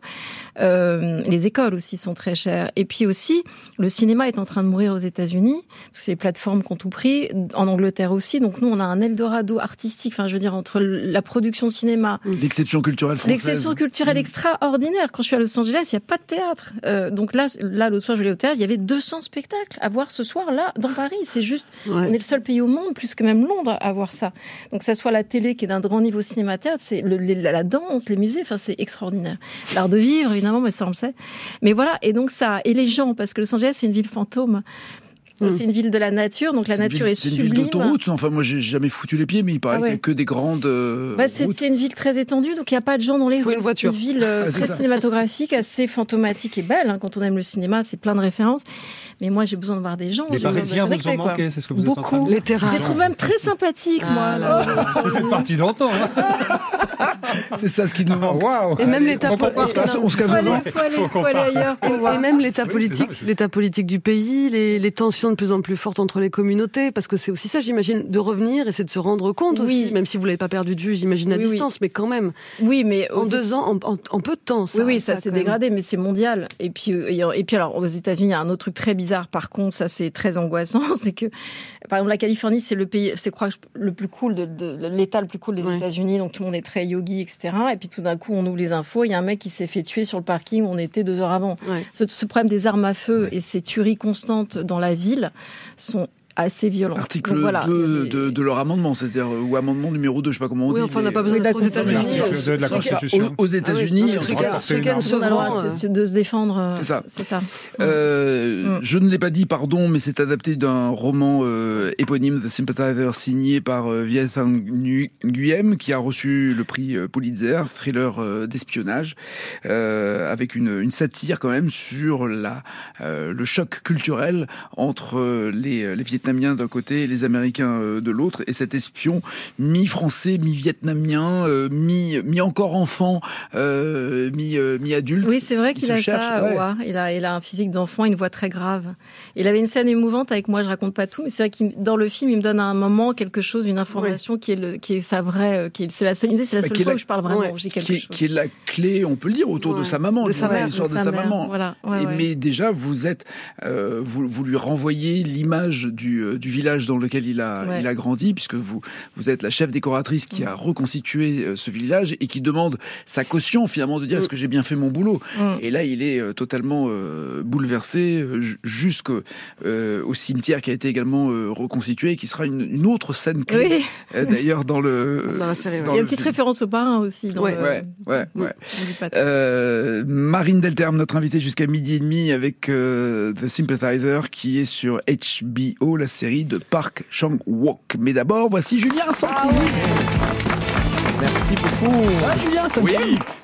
Euh, les écoles aussi sont très chères. Et puis aussi, le cinéma est en train de mourir aux États-Unis, parce que les plateformes qui ont tout pris, en Angleterre aussi. Donc nous, on a un Eldorado artistique, enfin je veux dire, entre la production de cinéma, L'exception culturelle française. l'exception culturelle Mm. extraordinaire. Quand je suis à Los Angeles, il n'y a pas de théâtre. Euh, donc là, là, l'autre soir, je vais aller au théâtre, il y avait deux cents spectacles à voir ce soir, là, dans Paris. C'est juste, on est Ouais. le seul pays au monde, plus que même Londres, à voir ça. Donc, que ça soit la télé qui est d'un grand niveau cinéma-théâtre, c'est le, les- la danse, les musées, enfin, c'est extraordinaire. L'art de vivre, évidemment, mais ça, on le sait. Mais voilà, et donc ça, et les gens, parce que Los Angeles, c'est une ville fantôme. Mm. C'est une ville de la nature, donc la C'est une nature ville- est C'est une sublime. ville d'autoroute. Enfin, moi, j'ai jamais foutu les pieds, mais il paraît Ah ouais. qu'il y a que des grandes euh, Bah, c'est, routes. c'est une ville très étendue, donc il n'y a pas de gens dans les Faut rues. une voiture. C'est une ville euh, Ah, c'est très ça. cinématographique, assez fantomatique et belle. hein. Quand on aime le cinéma, c'est plein de références. Mais moi, j'ai besoin de voir des gens. Les j'ai besoin de Parisiens vous connecter, ont quoi. manqué, c'est ce que vous êtes en train de Beaucoup. dire. Les terrasses. Je les trouve même très sympathiques, Ah moi. là là. Vous êtes parti d'antan. Hein. C'est ça ce qui nous manque. Waouh. Et même l'état Faut qu'on poli- parte. On se casse Faut aux aller, dents. faut aller, Faut qu'on faut aller parte. ailleurs pour Et, voir. et même l'état Oui, politique, c'est ça, c'est ça. l'état politique du pays, les, les tensions de plus en plus fortes entre les communautés, parce que c'est aussi ça, j'imagine, de revenir et c'est de se rendre compte Oui. aussi, même si vous l'avez pas perdu de vue, j'imagine à Oui, oui. distance, mais quand même, Oui, mais en aux- deux ans, en, en- en peu de temps, ça. oui, oui, ça, s'est quand même. dégradé, mais c'est mondial. Et puis, euh, et, et puis alors, aux États-Unis, il y a un autre truc très bizarre. Par contre, ça, c'est très angoissant, c'est que, par exemple, la Californie, c'est le pays, c'est crois le plus cool de, de- de l'État le plus cool des Ouais. États-Unis. Donc tout le monde est très yogi, et cetera. Et puis tout d'un coup, on ouvre les infos, il y a un mec qui s'est fait tuer sur le parking où on était deux heures avant. Ouais. Ce, ce problème des armes à feu et ces tueries constantes dans la ville sont assez violentes. Article Donc voilà, deux il y a des- de, de leur amendement, c'est-à-dire, euh, ou amendement numéro deux, je sais pas comment on Oui, dit. enfin, on n'a mais, pas besoin Oui, d'être aux la Constitution. États-Unis. L'article deux de la euh, Constitution. Aux, aux États-Unis, Ah oui, en ce tout week-end- cas, ce week-end On a le droit, souverain, c'est de se défendre. euh, C'est ça. C'est ça. Euh, Mm. Je ne l'ai pas dit, pardon, mais c'est adapté d'un roman euh, éponyme, The Sympathizer, signé par euh, Viet Thanh Nguyen, qui a reçu le prix euh, Pulitzer, thriller euh, d'espionnage, euh, avec une, une satire quand même sur la, euh, le choc culturel entre euh, les, les Vietnamiens d'un côté et les Américains euh, de l'autre, et cet espion mi-français, mi-vietnamien, euh, mi, mi-encore enfant, euh, mi, euh, mi-adulte. Oui, c'est vrai Il qu'il se a cherche, ça. ouais. ouais. Il a, il a un physique d'enfant, une voix très grave. Il avait une scène émouvante avec moi. Je raconte pas tout, mais c'est vrai qu'il dans le film, il me donne à un moment quelque chose, une information qui est le, qui est sa vraie, euh, qui est, c'est la seule idée, c'est la Bah, seule qui est fois la- où je parle vraiment, ouais, où j'ai quelque qui est, chose. qui est la clé, on peut le dire, autour de Ouais. sa maman, De du sa moment, mère, l'histoire de de sa sa mère, maman. voilà. Ouais, Et- ouais. Mais déjà, vous êtes, euh, vous, vous lui renvoyez l'image du, euh, du village dans lequel il a, Ouais. il a grandi, puisque vous, vous êtes la chef décoratrice qui a reconstitué euh, ce village et qui demande sa caution finalement de dire Mm. est-ce que j'ai bien fait mon boulot. Mm. Et là, il est euh, totalement euh, bouleversé euh, ju- jusqu'au euh, au cimetière qui a été également euh, reconstitué, et qui sera une, une autre scène clé, Oui, euh, d'ailleurs dans le. Dans la série, ouais. dans il y a le une petite film. référence au parrain aussi. Dans Ouais. le- Ouais, ouais, ouais. On dit pas tout. Euh, Marine Delterme, notre invitée jusqu'à midi et demi avec euh, The Sympathizer, qui est sur H B O, la série de Park Chan-wook. Mais d'abord, voici Julien Santini. Merci beaucoup. Ah, Julien, ça me Oui. calme.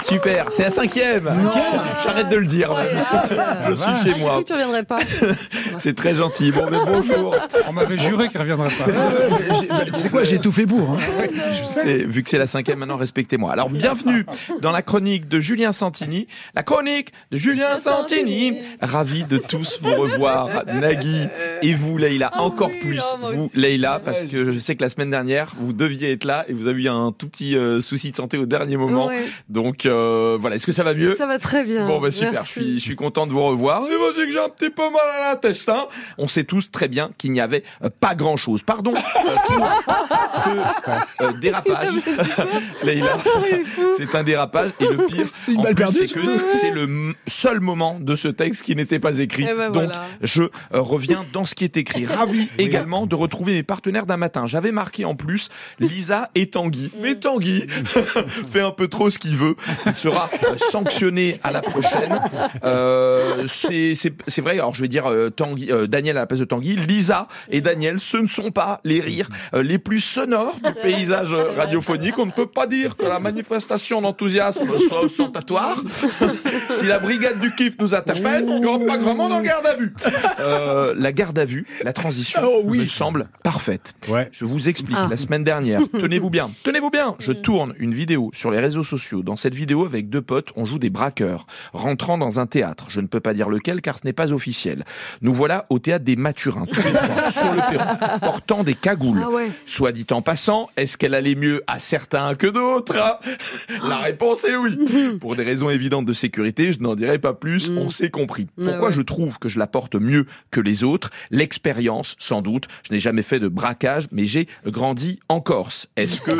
Super, c'est la cinquième. J'arrête de le dire. Je suis chez moi. J'ai cru que tu reviendrais pas. C'est très gentil. Bon, mais bonjour. On m'avait juré qu'il ne reviendrait pas. Tu sais quoi, j'ai tout fait pour. Hein. C'est, vu que c'est la cinquième, maintenant respectez-moi. Alors, bienvenue dans la chronique de Julien Santini. La chronique de Julien Santini. Ravi de tous vous revoir, Nagui et vous, Leïla, Oh encore oui, plus. oh, moi Vous, aussi. Leïla, parce que je sais que la semaine dernière, vous deviez être là et vous avez eu un tout petit euh, souci de santé au dernier moment. Ouais. Donc, euh, voilà. Est-ce que ça va mieux? Ça va très bien. Bon, bah super, je Merci. suis, je suis content de vous revoir. Et moi, c'est que j'ai un petit peu mal à l'intestin. On sait tous très bien qu'il n'y avait euh, pas grand-chose. Pardon euh, pour ce euh, dérapage. Leïla, c'est un dérapage. Et le pire, C'est une en balle plus, perdue, c'est tu que peux. c'est le m- seul moment de ce texte qui n'était pas écrit. Eh ben Donc, voilà. je euh, reviens dans ce qui est écrit. Ravi également de retrouver mes partenaires d'un matin. J'avais marqué en plus Lisa et Tanguy. Mais Tanguy fait un peu trop ce qu'il veut. Il sera euh, sanctionné à la prochaine. Euh, c'est, c'est, c'est vrai, alors je vais dire euh, Tanguy, euh, Daniel à la place de Tanguy. Lisa et Daniel, ce ne sont pas les rires euh, les plus sonores du paysage euh, radiophonique. On ne peut pas dire que la manifestation d'enthousiasme soit ostentatoire. Si la brigade du kiff nous interpelle, il n'y aura pas grand monde en garde à vue. Euh, la garde à vue, la transition, Oh oui. me semble parfaite. Ouais. Je vous explique, Ah. la semaine dernière, tenez-vous bien, tenez-vous bien, je tourne une vidéo sur les réseaux sociaux. Dans cette vidéo, avec deux potes, on joue des braqueurs, rentrant dans un théâtre. Je ne peux pas dire lequel, car ce n'est pas officiel. Nous voilà au théâtre des Mathurins, tous les trois, sur le perron, portant des cagoules. Ah ouais. Soit dit en passant, est-ce qu'elle allait mieux à certains que d'autres hein? La réponse est oui. Pour des raisons évidentes de sécurité, je n'en dirai pas plus, on s'est compris. Pourquoi ouais. je trouve que je la porte mieux que les autres? L'expérience, sans doute. Je n'ai jamais fait de braquage, mais j'ai grandi en Corse. Est-ce que mon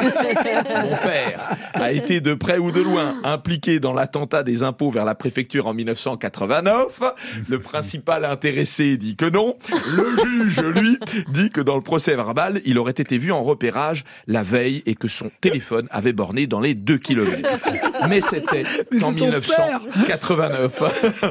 père a été de près ou de loin impliqué dans l'attentat des impôts vers la préfecture en dix-neuf cent quatre-vingt-neuf? Le principal intéressé dit que non. Le juge, lui, dit que dans le procès verbal, il aurait été vu en repérage la veille et que son téléphone avait borné dans les deux kilomètres. Mais c'était Mais en c'est ton dix-neuf cent quatre-vingt-neuf.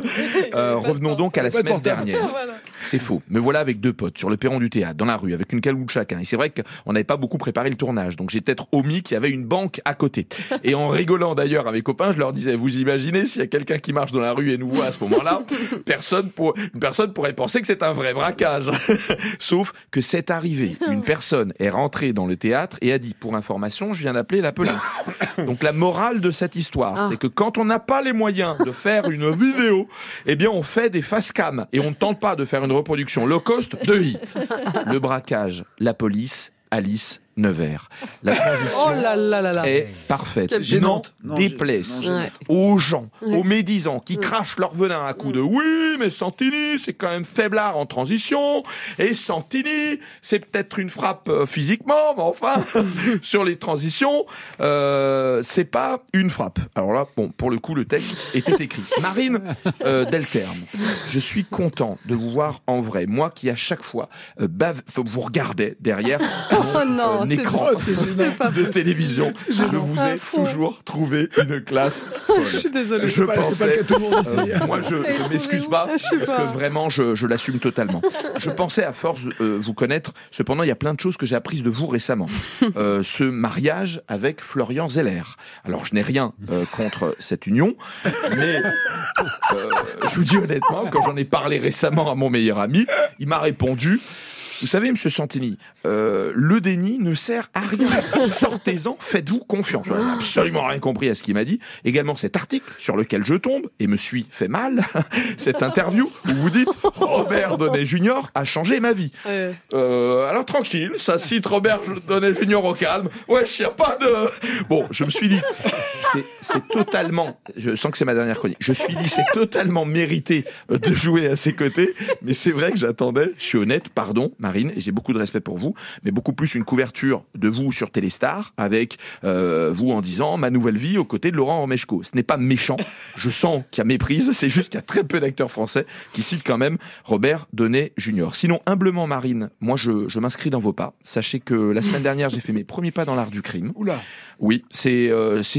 Euh, revenons donc à la Pas de semaine portable. dernière. C'est faux. Me voilà avec deux potes sur le perron du théâtre, dans la rue, avec une cagoule chacun. Et c'est vrai qu'on n'avait pas beaucoup préparé le tournage, donc j'ai peut-être omis qu'il y avait une banque à côté. Et en rigolant d'ailleurs à mes copains, je leur disais, vous imaginez s'il y a quelqu'un qui marche dans la rue et nous voit à ce moment-là, personne pour... une personne pourrait penser que c'est un vrai braquage. Sauf que c'est arrivé. Une personne est rentrée dans le théâtre et a dit, pour information, je viens d'appeler la police. Donc la morale de cette histoire, Ah. c'est que quand on n'a pas les moyens de faire une vidéo, eh bien on fait des face cam et on ne tente pas de faire une reproduction low cost de hit. Le braquage, la police, Alice Nevers. La transition Oh là là là là. est parfaite. Quelle gênante. Non, Non, déplaise gê- non, gênante. aux gens, Ouais. aux médisants qui crachent leur venin à coups de oui, mais Santini, c'est quand même faiblard en transition. Et Santini, c'est peut-être une frappe euh, physiquement, mais enfin, sur les transitions, euh, c'est pas une frappe. Alors là, bon, pour le coup, le texte était écrit. Marine euh, Delterme, je suis content de vous voir en vrai. Moi qui, à chaque fois, euh, bave, vous regardais derrière Oh mon, non, un c'est écran drôle, c'est gênant. pas de télévision. Je vous ai Ah, faux. toujours trouvé une classe folle. Je suis désolée. Je C'est pas- c'est pas le cas de tout le monde aussi. euh, moi, je, je m'excuse pas, Je sais parce pas. que vraiment, je, je l'assume totalement. Je pensais à force de euh, vous connaître. Cependant, il y a plein de choses que j'ai apprises de vous récemment. Euh, ce mariage avec Florian Zeller. Alors, je n'ai rien euh, contre cette union, mais euh, je vous dis honnêtement, quand j'en ai parlé récemment à mon meilleur ami, il m'a répondu. Vous savez, Monsieur Santini, euh, le déni ne sert à rien. Sortez-en, faites-vous confiance. Je n'ai absolument rien compris à ce qu'il m'a dit. Également cet article sur lequel je tombe et me suis fait mal. Cette interview où vous dites Robert Donet Junior a changé ma vie. Ouais. Euh, alors tranquille, ça cite Robert Donet Junior au calme. Wesh, y a pas de... Bon, je me suis dit, c'est, c'est totalement... Je sens que c'est ma dernière chronique. Je me suis dit, c'est totalement mérité de jouer à ses côtés. Mais c'est vrai que j'attendais, je suis honnête, pardon, Marine, et j'ai beaucoup de respect pour vous, mais beaucoup plus une couverture de vous sur Téléstar, avec euh, vous en disant ma nouvelle vie aux côtés de Laurent Romeshko. Ce n'est pas méchant, je sens qu'il y a méprise, c'est juste qu'il y a très peu d'acteurs français qui citent quand même Robert Donet Junior. Sinon, humblement Marine, moi je, je m'inscris dans vos pas. Sachez que la semaine dernière, j'ai fait mes premiers pas dans l'art du crime. Oula. Oui, c'est euh, c'est super.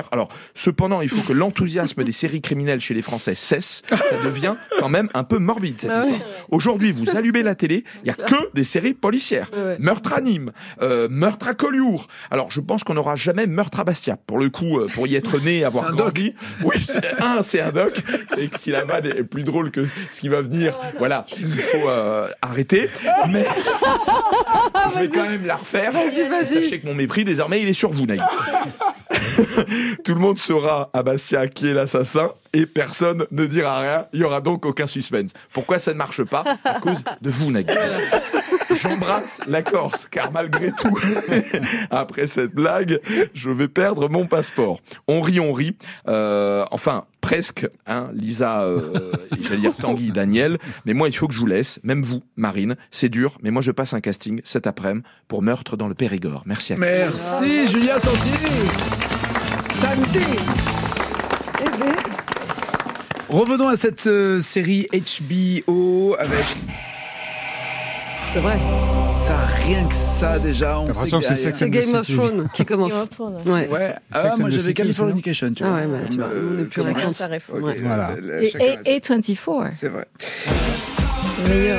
policières. Alors, cependant, il faut que l'enthousiasme des séries criminelles chez les Français cesse. Ça devient quand même un peu morbide, cette Ah histoire. ouais. Aujourd'hui, vous allumez la télé, il n'y a que des séries policières. Ouais. Meurtre à Nîmes, euh, meurtre à Collioure. Alors, je pense qu'on n'aura jamais meurtre à Bastia. Pour le coup, euh, pour y être né, avoir C'est un grandi. Oui, c'est, un, c'est un doc. C'est que si la vanne est plus drôle que ce qui va venir, voilà, il faut euh, arrêter. Mais je vais quand même la refaire. Vas-y, vas-y. Sachez que mon mépris, désormais, il est sur vous, Nagui. Tout le monde saura à Bastia qui est l'assassin et personne ne dira rien. Il y aura donc aucun suspense. Pourquoi ça ne marche pas? À cause de vous, Nagui. J'embrasse la Corse, car malgré tout, après cette blague, je vais perdre mon passeport. On rit, on rit. Euh, enfin, presque, hein, Lisa, euh, j'allais dire Tanguy, Daniel. Mais moi, il faut que je vous laisse. Même vous, Marine. C'est dur, mais moi, je passe un casting cet après-midi pour Meurtre dans le Périgord. Merci à tous. Merci, Julien Santini. Santé. Eh ben, Revenons à cette euh, série H B O avec c'est vrai. ça, rien que ça déjà. On T'as sait l'impression que c'est derrière- Sex C'est and the Game of City. Thrones qui commence. Game of Thrones. Ouais. Ouais, ah, Sex and moi the j'avais City, Californication, tu Ah vois. ouais, bah, tu Comme, vois, on est plus comme récent. ça. Ça ref- Ok, Ouais. Voilà. le- le- Et, chacun a et, et vingt-quatre. C'est vrai. Meilleur.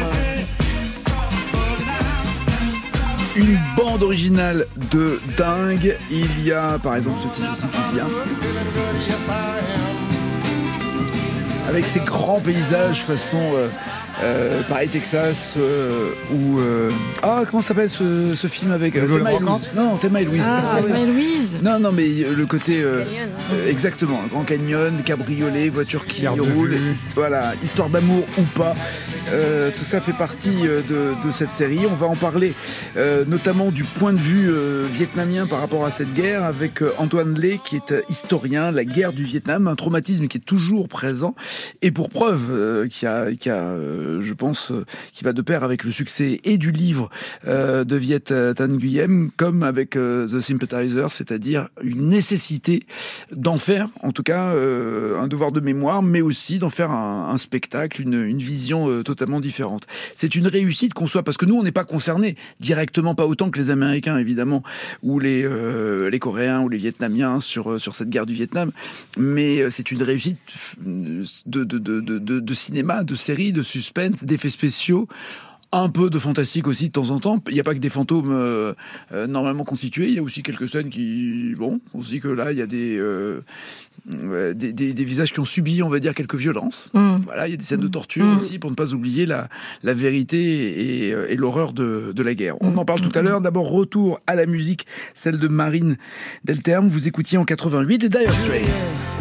Une bande originale de dingue. Il y a par exemple ce titre ici qui vient. Avec ces grands paysages façon euh, euh, Paris, Texas, euh, ou euh, ah comment s'appelle ce, ce film avec euh, Le Golden Thelma et Louise. Brocante Non, Thelma et Louise. Ah, Euh, mais Louise. Non, non, mais euh, le côté euh, Canyon. euh, exactement, Grand Canyon, cabriolet, voiture qui Carte de roule, vue. his- voilà, histoire d'amour ou pas. Euh, tout ça fait partie euh, de, de cette série. On va en parler euh, notamment du point de vue euh, vietnamien par rapport à cette guerre avec euh, Antoine Lé qui est euh, historien, la guerre du Vietnam, un traumatisme qui est toujours présent et pour preuve euh, qui a, qui a euh, je pense, euh, qui va de pair avec le succès et du livre euh, de Viet Thanh Nguyen comme avec euh, The Sympathizer, c'est-à-dire une nécessité d'en faire, en tout cas, euh, un devoir de mémoire, mais aussi d'en faire un, un spectacle, une, une vision euh, totalement différente. C'est une réussite qu'on soit, parce que nous, on n'est pas concernés directement, pas autant que les Américains, évidemment, ou les, euh, les Coréens, ou les Vietnamiens sur, euh, sur cette guerre du Vietnam, mais euh, c'est une réussite de, de, de, de, de, de cinéma, de série, de suspense, d'effets spéciaux, un peu de fantastique aussi de temps en temps. Il n'y a pas que des fantômes euh, euh, normalement constitués, il y a aussi quelques scènes qui... Bon, on se dit que là, il y a des, euh, euh, des, des, des visages qui ont subi, on va dire, quelques violences. Mm. Voilà, il y a des scènes de torture Mm. aussi, pour ne pas oublier la, la vérité et, euh, et l'horreur de, de la guerre. On en parle tout à l'heure. D'abord, retour à la musique, celle de Marine Delterme. Vous écoutiez en quatre-vingt-huit et Dire Straits.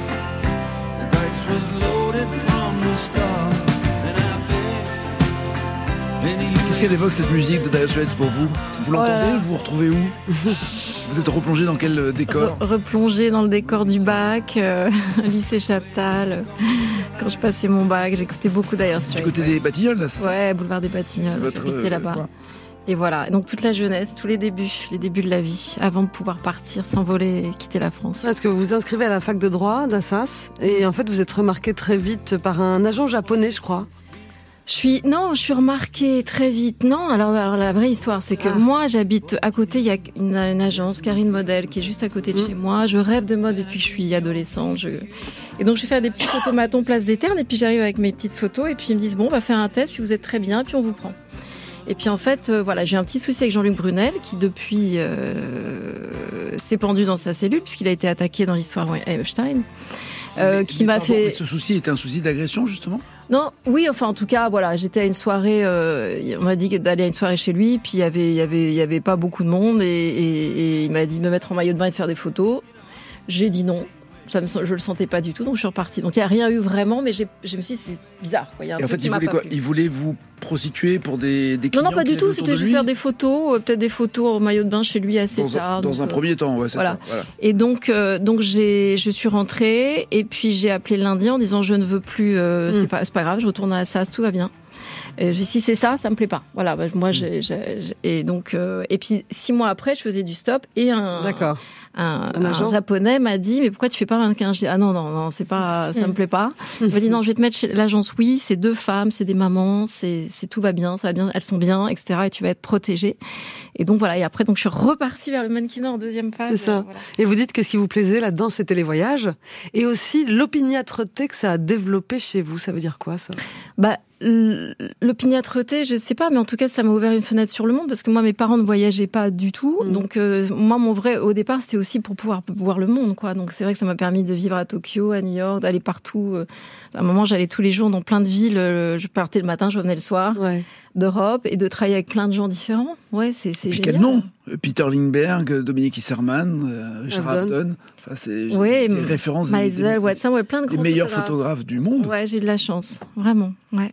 Qu'est-ce qu'elle évoque cette musique de Dire Straits pour vous? Vous Oh là l'entendez? là. Vous vous retrouvez où? Vous êtes replongé dans quel euh, décor? Re- replonger dans le décor du bac, euh, lycée Chaptal. euh, Quand je passais mon bac, j'écoutais beaucoup Dire Du Straits. côté des Batignolles, là, c'est ça? Ouais, boulevard des Batignolles. C'est votre, J'habitais euh, là-bas. coin. Et voilà. Donc toute la jeunesse, tous les débuts, les débuts de la vie, avant de pouvoir partir, s'envoler et quitter la France. Parce que vous vous inscrivez à la fac de droit d'Assas et en fait vous êtes remarqué très vite par un agent japonais, je crois. Je suis non, je suis remarquée très vite. Non, alors, alors la vraie histoire, c'est que Ah. moi, j'habite à côté. Il y a une, une agence, Karine Model, qui est juste à côté de Mm. chez moi. Je rêve de mode depuis que je suis adolescente. Je... Et donc, je vais faire des petits photomatons place des Ternes, et puis j'arrive avec mes petites photos, et puis ils me disent bon, on va faire un test, puis vous êtes très bien, puis on vous prend. Et puis en fait, euh, voilà, j'ai eu un petit souci avec Jean-Luc Brunel, qui depuis euh, s'est pendu dans sa cellule, puisqu'il a été attaqué dans l'histoire Epstein. Euh, Mais- qui mais m'a pardon, fait. mais ce souci était un souci d'agression, justement? Non, oui, enfin en tout cas, voilà, j'étais à une soirée, euh, on m'a dit d'aller à une soirée chez lui, puis il y avait, il y avait, il y avait pas beaucoup de monde, et, et, et il m'a dit de me mettre en maillot de bain et de faire des photos. J'ai dit non, ça me, je le sentais pas du tout, donc je suis repartie. Donc il y a rien eu vraiment, mais j'ai, je me suis dit c'est bizarre, quoi. Il y a un Et en truc fait, qui il m'a voulait pas quoi? plu. Il voulait vous prostituer pour des, des Non, clients non, pas qui du tout. avaient autour C'était de juste lui? faire des photos, euh, peut-être des photos en maillot de bain chez lui assez Dans, tard. un, dans donc, un euh, premier temps, ouais, c'est voilà. ça. Voilà. Et donc, euh, donc j'ai, je suis rentrée et puis j'ai appelé lundi en disant je ne veux plus, euh, Mm. c'est pas, c'est pas grave, je retourne à Assas, tout va bien. Et je si c'est ça, ça me plaît pas. Voilà, bah, moi, j'ai, j'ai, j'ai, et donc, euh, et puis six mois après, je faisais du stop et un, D'accord. un, Un un agent japonais m'a dit, mais pourquoi tu fais pas mannequin? Je dis, ah non, non, non, c'est pas, ça me plaît pas. Il m'a dit, non, je vais te mettre chez l'agence, oui, c'est deux femmes, c'est des mamans, c'est, c'est tout va bien, ça va bien, elles sont bien, et cetera. Et tu vas être protégée. Et donc voilà. Et après, donc je suis repartie vers le mannequinat en deuxième phase. C'est ça. Euh, voilà. Et vous dites que ce qui vous plaisait là-dedans, c'était les voyages. Et aussi l'opiniâtreté que ça a développé chez vous. Ça veut dire quoi, ça? Bah, l'opiniâtreté, je sais pas, mais en tout cas, ça m'a ouvert une fenêtre sur le monde parce que moi, mes parents ne voyageaient pas du tout. Mmh. Donc, euh, moi, mon vrai, au départ, c'était aussi pour pouvoir voir le monde, quoi. Donc, c'est vrai que ça m'a permis de vivre à Tokyo, à New York, d'aller partout. À un moment, j'allais tous les jours dans plein de villes. Je partais le matin, je revenais le soir. Ouais. D'Europe et de travailler avec plein de gens différents. Ouais, c'est, c'est génial. Quel nom? Peter Lindbergh, Dominique Isserman, euh, Richard Avedon. Enfin, c'est ouais, des références Maisel, Watson, ouais, plein de des grands meilleurs photographes. photographes du monde. Ouais, j'ai de la chance, vraiment. Ouais.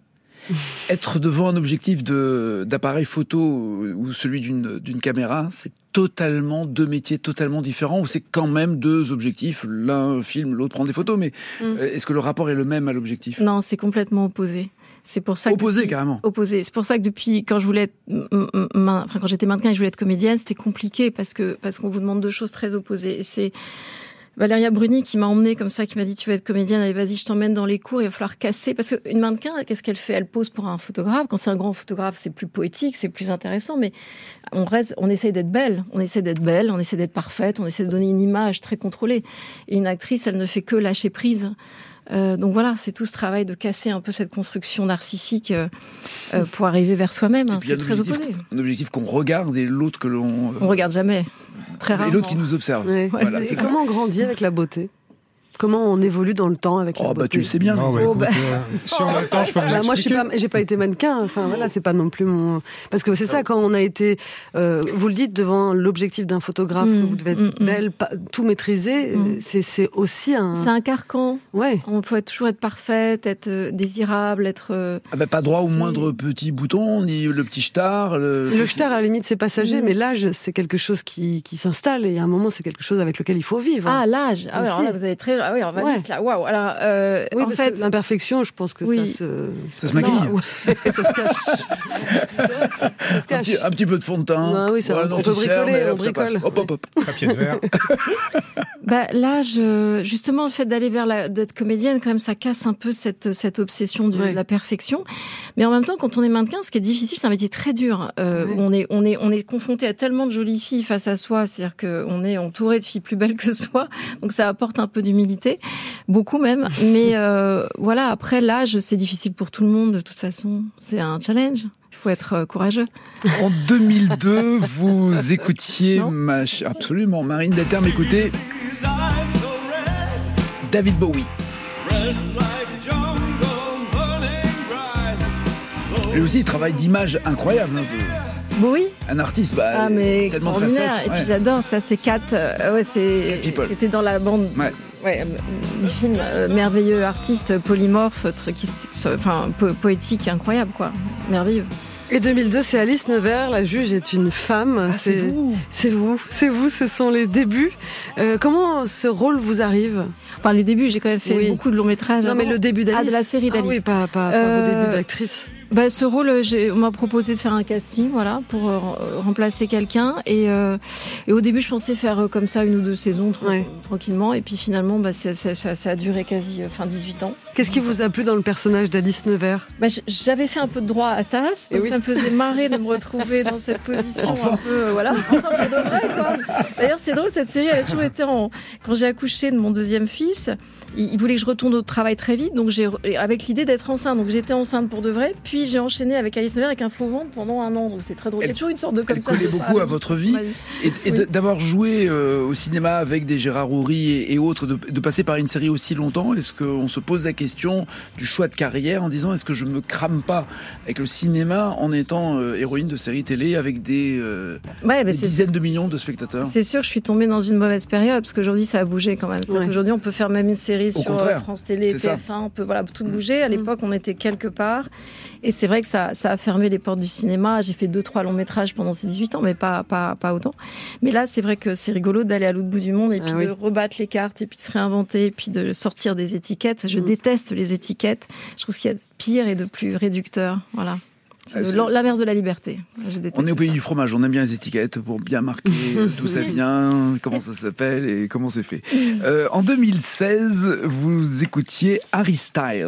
Être devant un objectif de, d'appareil photo ou celui d'une, d'une caméra, c'est totalement deux métiers totalement différents, ou c'est quand même deux objectifs, l'un filme, l'autre prend des photos, mais mm. est-ce que le rapport est le même à l'objectif? Non, c'est complètement opposé. C'est pour ça que opposé depuis, carrément. Opposé. C'est pour ça que depuis quand je voulais être, enfin quand j'étais mannequin et que je voulais être comédienne, c'était compliqué parce que parce qu'on vous demande deux choses très opposées. Et c'est Valéria Bruni qui m'a emmenée comme ça, qui m'a dit tu vas être comédienne, allez vas-y je t'emmène dans les cours, il va falloir casser parce qu'une mannequin, qu'est-ce qu'elle fait? Elle pose pour un photographe. Quand c'est un grand photographe, c'est plus poétique, c'est plus intéressant, mais on reste, on essaie d'être belle, on essaie d'être belle, on essaie d'être parfaite, on essaie de donner une image très contrôlée. Et une actrice, elle ne fait que lâcher prise. Euh, donc voilà, c'est tout ce travail de casser un peu cette construction narcissique euh, euh, pour arriver vers soi-même. Hein, c'est très opposé. Un objectif qu'on regarde et l'autre que l'on... Euh... On regarde jamais, très rarement. Et l'autre qui nous observe. Ouais. Voilà, c'est, c'est comment on grandit avec la beauté? Comment on évolue dans le temps avec la oh, beauté? Bah tu le sais bien. Oh, bah, oh, bah... euh, si on a le temps, je peux vous bah, moi, je suis expliquer. pas, j'ai pas été mannequin. Enfin voilà, c'est pas non plus mon. Parce que c'est ça quand on a été. Euh, vous le dites devant l'objectif d'un photographe, mmh, que vous devez être mmh, belle, pas, tout maîtriser. Mmh. C'est, c'est aussi un. C'est un carcan. Ouais. On peut toujours être parfaite, être euh, désirable, être. Euh, ah bah, pas droit au c'est... moindre petit bouton, ni le petit star. Le, le star à la limite c'est passager, mmh. mais l'âge c'est quelque chose qui qui s'installe et à un moment c'est quelque chose avec lequel il faut vivre. Ah l'âge. Ah, alors là vous avez très. Ah oui, on va ouais. vite là. Waouh. Alors, euh, oui, en parce fait, que l'imperfection, je pense que oui. ça se, ça se maquille. Non, ouais, ça se cache. ça se cache. Un, petit, un petit peu de fond de teint. Ah, oui, ça, voilà, on peut bricoler, on bricole. Hop, hop, hop. Papier de verre. Bah, là, je, justement, le fait d'aller vers la, d'être comédienne, quand même, ça casse un peu cette, cette obsession du, ouais. de la perfection. Mais en même temps, quand on est mannequin, ce qui est difficile, c'est un métier très dur. Euh, ouais. On est, on est, on est confronté à tellement de jolies filles face à soi. C'est-à-dire qu'on est entouré de filles plus belles que soi. Donc, ça apporte un peu d'humilité. Beaucoup même. Mais, euh, voilà, après, l'âge, c'est difficile pour tout le monde, de toute façon. C'est un challenge. Il faut être euh, courageux. En deux mille deux, vous écoutiez, ma ch... absolument, Marine Delterme écoutait David Bowie. Lui aussi, il travaille d'image incroyable. Hein. Bowie, un artiste, bah, ah, mais tellement de extraordinaire. facettes. Et puis Ouais. j'adore ça, c'est Cat. Euh, ouais, c'est, c'était dans la bande. Ouais. Ouais, du film euh, merveilleux, artiste polymorphe, qui, enfin po- poétique, incroyable quoi, merveilleux. Et deux mille deux, c'est Alice Nevers, la juge est une femme. Ah, c'est, c'est vous. C'est vous, c'est vous, ce sont les débuts. Euh, comment ce rôle vous arrive? Enfin, les débuts, j'ai quand même fait oui. beaucoup de longs métrages. Non, avant. mais le début d'Alice. Ah, de la série d'Alice. Ah oui, pas, pas, pas euh, vos débuts d'actrice. Bah, ce rôle, j'ai, on m'a proposé de faire un casting, voilà, pour euh, remplacer quelqu'un. Et, euh, et au début, je pensais faire euh, comme ça une ou deux saisons tra- ouais. tranquillement. Et puis finalement, bah, ça, ça, ça, ça a duré quasi, enfin, dix-huit ans. Qu'est-ce qui vous a plu dans le personnage d'Alice Nevers? Bah, j'avais fait un peu de droit à Staras, donc oui. ça me faisait marrer de me retrouver dans cette position enfin. un peu, euh, voilà, un peu de vrai, quoi. D'ailleurs, c'est drôle, cette série, elle a toujours été en... Quand j'ai accouché de mon deuxième fils, il, il voulait que je retourne au travail très vite, donc j'ai, avec l'idée d'être enceinte. Donc j'étais enceinte pour de vrai, puis j'ai enchaîné avec Alice Nevers avec un faux ventre pendant un an, donc c'est très drôle. Elle, il y a toujours une sorte de comme elle ça. Elle collait beaucoup à votre vie, et, et oui. d'avoir joué euh, au cinéma avec des Gérard Houry et, et autres, de, de passer par une série aussi longtemps, est-ce qu'on se pose la question du choix de carrière en disant est-ce que je me crame pas avec le cinéma en étant euh, héroïne de série télé avec des, euh, ouais, des dizaines de millions de spectateurs? C'est sûr que je suis tombée dans une mauvaise période parce qu'aujourd'hui ça a bougé quand même. Ouais. Aujourd'hui on peut faire même une série au sur contraire. France Télé, T F un, on peut voilà tout bouger. À l'époque on était quelque part et Et c'est vrai que ça, ça a fermé les portes du cinéma. J'ai fait deux, trois longs métrages pendant ces dix-huit ans, mais pas, pas, pas autant. Mais là, c'est vrai que c'est rigolo d'aller à l'autre bout du monde et puis ah, de oui. rebattre les cartes et puis de se réinventer et puis de sortir des étiquettes. Je mmh. déteste les étiquettes. Je trouve qu'il y a de pire et de plus réducteur. Voilà. C'est ah, l'inverse de la liberté. On est au pays ça. du fromage, on aime bien les étiquettes pour bien marquer d'où ça vient, comment ça s'appelle et comment c'est fait. Euh, en deux mille seize, vous écoutiez Harry Styles.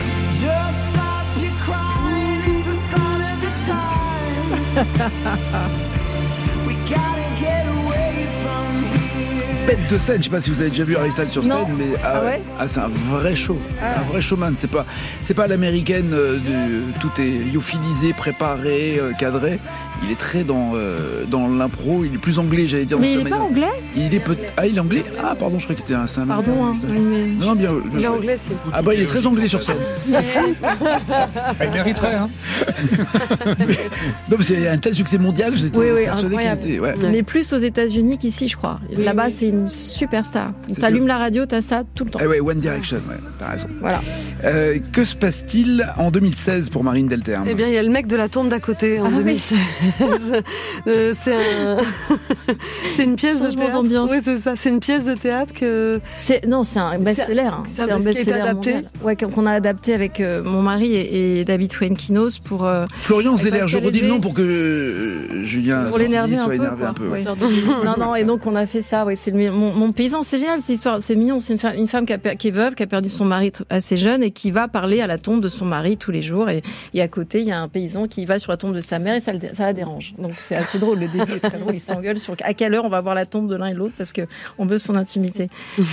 Bête de scène, je sais pas si vous avez déjà vu Harry Styles sur non. scène, mais ah, ah ouais ah, c'est un vrai show, ah. c'est un vrai showman. C'est pas, c'est pas l'américaine euh, de tout est lyophilisé, préparé, euh, cadré. Il est très dans euh, dans l'impro. Il est plus anglais, j'allais dire. Mais il est pas anglais. Il est peut- ah il est anglais. Ah pardon, je croyais qu'il était un. un pardon. Hein, mais... Non non bien. Il est anglais. C'est... Ah bah il est très anglais sur scène. C'est fou. Il mériterait. Hein. mais, non mais c'est un tel succès mondial. J'étais oui oui persuadé incroyable. qu'il était. Ouais. Mais plus aux États-Unis qu'ici, je crois. Oui, Là-bas, oui. c'est une superstar. T'allumes la radio, t'as ça tout le temps. Eh ouais, One Direction. Ouais, t'as raison. Voilà. Euh, que se passe-t-il en deux mille seize pour Marine Delterme ? Eh bien, il y a le mec de la tombe d'à côté en ah, deux mille seize. Oui. euh, c'est un... c'est une pièce Changement de théâtre. d'ambiance. Oui, c'est ça. C'est une pièce de théâtre que. C'est non, c'est un best-seller. Hein. C'est, c'est un best-seller adapté. mondial. Ouais, qu'on a adapté avec euh, mon mari et, et David Fuenquinos pour. Euh, Florian Zeller. Je redis le nom pour que euh, Julien pour l'énerver soit un énervé peu, un peu. Ouais. non, non. Et donc on a fait ça. Ouais, c'est le, mon, mon paysan. C'est génial cette histoire. C'est mignon. C'est une femme, une femme qui, a, qui est veuve, qui a perdu son mari assez jeune et qui va parler à la tombe de son mari tous les jours. Et, et à côté, il y a un paysan qui va sur la tombe de sa mère et ça, ça la dérange. Donc c'est assez drôle. Le début est très drôle. Ils s'engueulent sur à quelle heure on va voir la tombe de l'un et de l'autre parce que on veut son intimité.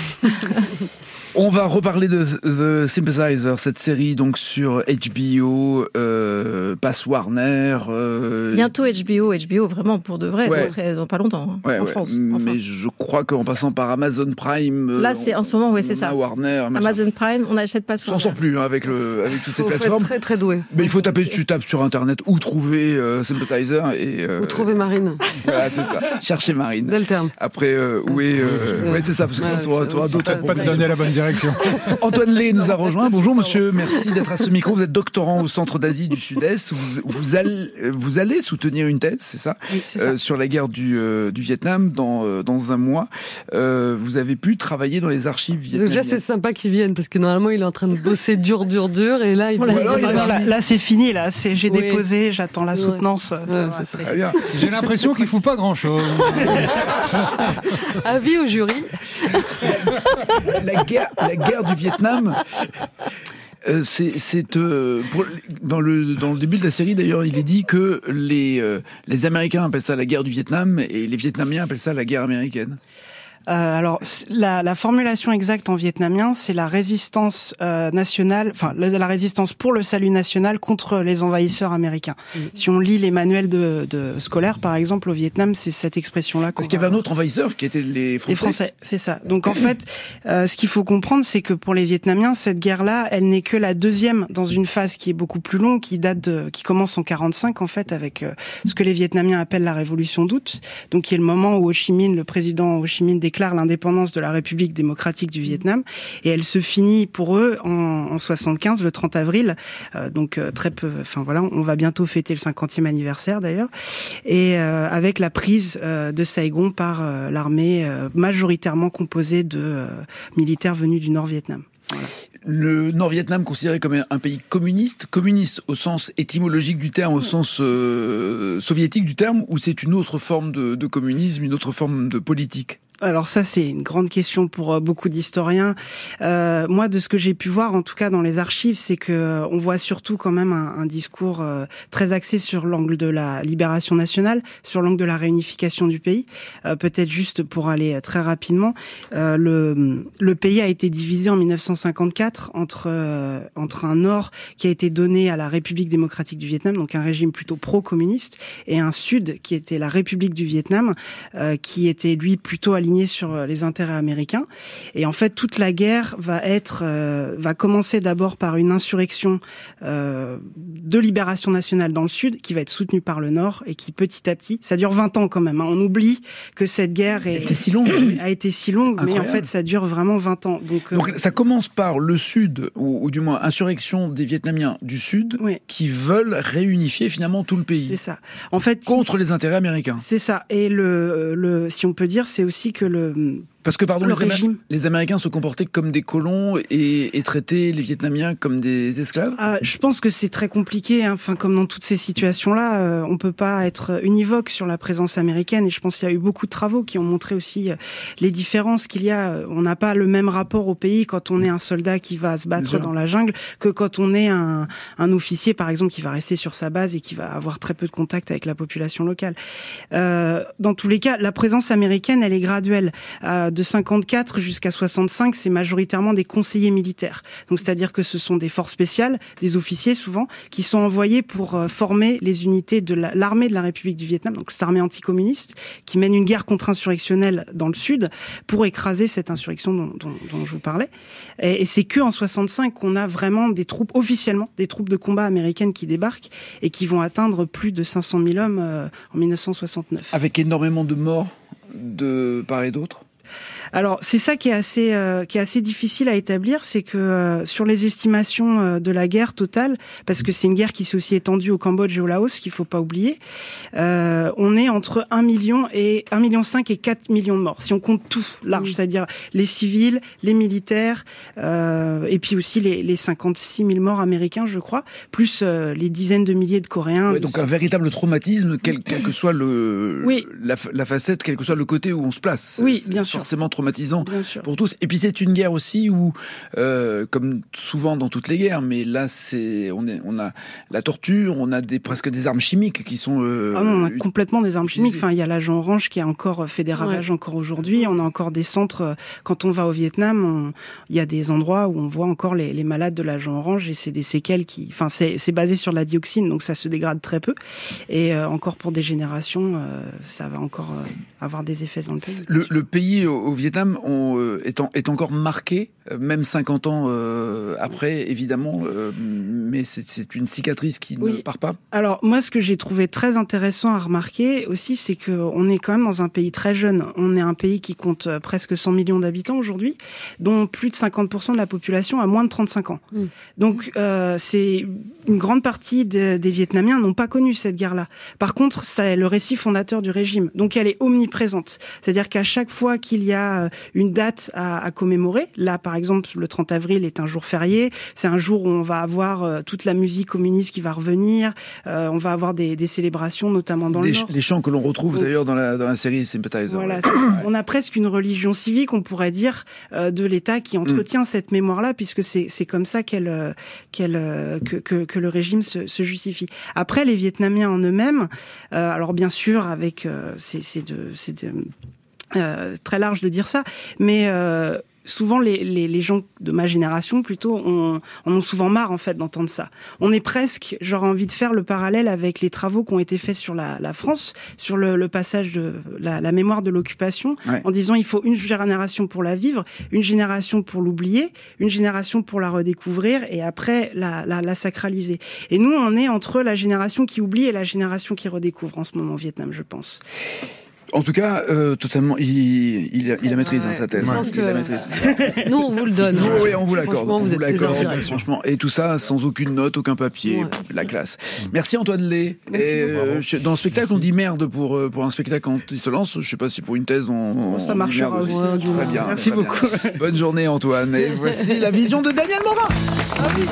On va reparler de The Sympathizer, cette série donc sur H B O, euh, passe Warner. Euh... Bientôt H B O, H B O vraiment pour de vrai, ouais. dans, très, dans pas longtemps hein, ouais, en ouais. France. Mais enfin. je crois qu'en passant par Amazon Prime, là c'est en ce moment, ouais c'est ça. Warner, Amazon Prime, on n'achète pas. On s'en sort plus hein, avec le avec toutes ces faut plateformes. Être très très doué. Mais il faut taper, tu tapes sur internet où trouver euh, Sympathizer et euh, où trouver Marine. Voilà c'est ça. Chercher Marine. Delterme. Après euh, où est euh, ouais c'est ça parce que ouais, tu auras, auras d'autres. Pas te donner la bonne direction. Antoine Lé nous a rejoint. Bonjour monsieur, merci d'être à ce micro. Vous êtes doctorant au Centre d'Asie du Sud-Est. Vous, vous, allez, vous allez soutenir une thèse, c'est ça, oui, c'est ça. Euh, sur la guerre du, euh, du Vietnam dans, euh, dans un mois. Euh, vous avez pu travailler dans les archives vietnamiennes. Déjà c'est sympa qu'il vienne parce que normalement il est en train de bosser dur, dur, dur et là il. Voilà, là, il là, là, là c'est fini là. C'est, j'ai oui. déposé, j'attends la soutenance. Ouais. Ça Ouais, va, c'est très bien. J'ai l'impression qu'il fout pas grand-chose. Avis au jury. La guerre, la guerre du Vietnam. Euh, c'est, c'est euh, pour, dans le dans le début de la série d'ailleurs, il est dit que les euh, les Américains appellent ça la guerre du Vietnam et les Vietnamiens appellent ça la guerre américaine. Euh, alors la, la formulation exacte en vietnamien, c'est la résistance euh, nationale, enfin la, la résistance pour le salut national contre les envahisseurs américains. Mmh. Si on lit les manuels de, de scolaires, par exemple au Vietnam, c'est cette expression-là. Parce qu'il y avait un autre envahisseur qui était les Français. Les Français, c'est ça. Donc en fait, euh, ce qu'il faut comprendre, c'est que pour les Vietnamiens, cette guerre-là, elle n'est que la deuxième dans une phase qui est beaucoup plus longue, qui date de, qui commence en quarante-cinq en fait, avec euh, ce que les Vietnamiens appellent la Révolution d'août. Donc qui est le moment où Ho Chi Minh, le président Ho Chi Minh, déclare l'indépendance de la République démocratique du Vietnam, et elle se finit pour eux en, en soixante-quinze, le trente avril. Euh, donc euh, très peu. Enfin voilà, on va bientôt fêter le cinquantième anniversaire d'ailleurs, et euh, avec la prise euh, de Saigon par euh, l'armée euh, majoritairement composée de euh, militaires venus du Nord-Vietnam. Voilà. Le Nord-Vietnam considéré comme un pays communiste, communiste au sens étymologique du terme, au sens euh, soviétique du terme, ou c'est une autre forme de, de communisme, une autre forme de politique? Alors ça, c'est une grande question pour beaucoup d'historiens. Euh, moi, de ce que j'ai pu voir, en tout cas dans les archives, c'est que on voit surtout quand même un, un discours euh, très axé sur l'angle de la libération nationale, sur l'angle de la réunification du pays. Euh, peut-être juste pour aller très rapidement, euh, le, le pays a été divisé en mille neuf cent cinquante-quatre entre euh, entre un nord qui a été donné à la République démocratique du Vietnam, donc un régime plutôt pro-communiste, et un sud qui était la République du Vietnam, euh, qui était lui plutôt aligné alignés sur les intérêts américains. Et en fait, toute la guerre va être, euh, va commencer d'abord par une insurrection euh, de libération nationale dans le sud, qui va être soutenue par le nord et qui petit à petit, ça dure vingt ans quand même. Hein. On oublie que cette guerre est, était si longue. a été si longue, mais en fait, ça dure vraiment vingt ans. Donc, euh, Donc ça commence par le sud, ou, ou du moins insurrection des Vietnamiens du sud, oui. qui veulent réunifier finalement tout le pays. C'est ça. En fait, contre les intérêts américains. C'est ça. Et le, le, si on peut dire, c'est aussi que le Parce que, pardon, le les, régime... Amé- les Américains se comportaient comme des colons et, et traitaient les Vietnamiens comme des esclaves. Ah, je pense que c'est très compliqué. Hein. Enfin, comme dans toutes ces situations-là, euh, on peut pas être univoque sur la présence américaine. Et je pense qu'il y a eu beaucoup de travaux qui ont montré aussi euh, les différences qu'il y a. On n'a pas le même rapport au pays quand on est un soldat qui va se battre dans la jungle que quand on est un, un officier, par exemple, qui va rester sur sa base et qui va avoir très peu de contact avec la population locale. Euh, dans tous les cas, la présence américaine, elle est graduelle. Euh, de cinquante-quatre jusqu'à soixante-cinq, c'est majoritairement des conseillers militaires. Donc, c'est-à-dire que ce sont des forces spéciales, des officiers souvent, qui sont envoyés pour euh, former les unités de la, l'armée de la République du Vietnam, donc cette armée anticommuniste, qui mène une guerre contre-insurrectionnelle dans le sud pour écraser cette insurrection dont, dont, dont je vous parlais. Et, et c'est que en soixante-cinq qu'on a vraiment des troupes, officiellement, des troupes de combat américaines qui débarquent et qui vont atteindre plus de cinq cent mille hommes euh, en mille neuf cent soixante-neuf. Avec énormément de morts de part et d'autre. Alors c'est ça qui est assez euh, qui est assez difficile à établir, c'est que euh, sur les estimations euh, de la guerre totale, parce que c'est une guerre qui s'est aussi étendue au Cambodge et au Laos, qu'il faut pas oublier, euh, on est entre un million et un million cinq et quatre millions de morts si on compte tout large, oui. C'est-à-dire les civils, les militaires, euh, et puis aussi les, les cinquante-six mille morts américains, je crois, plus euh, les dizaines de milliers de Coréens. Ouais, donc un véritable traumatisme, quel, quel que soit le oui. la, la facette, quel que soit le côté où on se place. Oui, c'est, bien c'est sûr. Forcément traumatisant pour tous. Et puis c'est une guerre aussi où, euh, comme souvent dans toutes les guerres, mais là c'est on est on a la torture, on a des presque des armes chimiques qui sont. Euh, ah non, on a complètement des armes chimiques. Enfin, il y a l'agent orange qui a encore fait des ravages ouais. encore aujourd'hui. On a encore des centres. Quand on va au Vietnam, on, il y a des endroits où on voit encore les, les malades de l'agent orange et c'est des séquelles qui. Enfin, c'est, c'est basé sur la dioxine, donc ça se dégrade très peu. Et euh, encore pour des générations, euh, ça va encore euh, avoir des effets dans le pays. Le, le pays au, au Vietnam on, euh, est, en, est encore marqué, même cinquante ans euh, après, évidemment, euh, mais c'est, c'est une cicatrice qui oui. ne part pas. Alors moi, ce que j'ai trouvé très intéressant à remarquer aussi, c'est qu'on est quand même dans un pays très jeune. On est un pays qui compte presque cent millions d'habitants aujourd'hui, dont plus de cinquante pour cent de la population a moins de trente-cinq ans. Mmh. Donc euh, c'est une grande partie de, des Vietnamiens n'ont pas connu cette guerre-là. Par contre, c'est le récit fondateur du régime. Donc elle est omniprésente. C'est-à-dire qu'à chaque fois qu'il y a une date à, à commémorer, là par exemple le trente avril est un jour férié, c'est un jour où on va avoir euh, toute la musique communiste qui va revenir, euh, on va avoir des, des célébrations notamment dans des, le Nord. Les chants que l'on retrouve donc, d'ailleurs dans la, dans la série Sympathizer. Voilà, ouais. On a presque une religion civique, on pourrait dire, euh, de l'État qui entretient mmh. cette mémoire-là, puisque c'est, c'est comme ça qu'elle, qu'elle, que, que, que le régime se, se justifie. Après, les Vietnamiens en eux-mêmes, euh, alors bien sûr, avec euh, c'est, c'est de, c'est de euh, très large de dire ça, mais euh, souvent les, les, les gens de ma génération plutôt on, en ont souvent marre en fait d'entendre ça. On est presque, j'aurais envie de faire le parallèle avec les travaux qui ont été faits sur la, la France, sur le, le passage de la, la mémoire de l'occupation, ouais. en disant il faut une génération pour la vivre, une génération pour l'oublier, une génération pour la redécouvrir et après la, la, la sacraliser. Et nous on est entre la génération qui oublie et la génération qui redécouvre en ce moment au Vietnam, je pense. En tout cas, euh, totalement, il, il, il la maîtrise, ouais, hein, sa thèse. Je pense il que la maîtrise. Nous, on vous le donne. Nous, oui, on vous l'accorde. Franchement, vous, vous êtes l'accorde, des franchement. Et tout ça sans aucune note, aucun papier. Ouais. La classe. Merci Antoine Lé. Merci et, euh, dans le spectacle, Merci. on dit merde pour, pour un spectacle quand il se lance. Je sais pas si pour une thèse, on, ça on marchera aussi. aussi. Ouais, très bien. Merci très beaucoup. Bien. Bonne journée Antoine. Et voici la vision de Daniel Morin. Ah oui.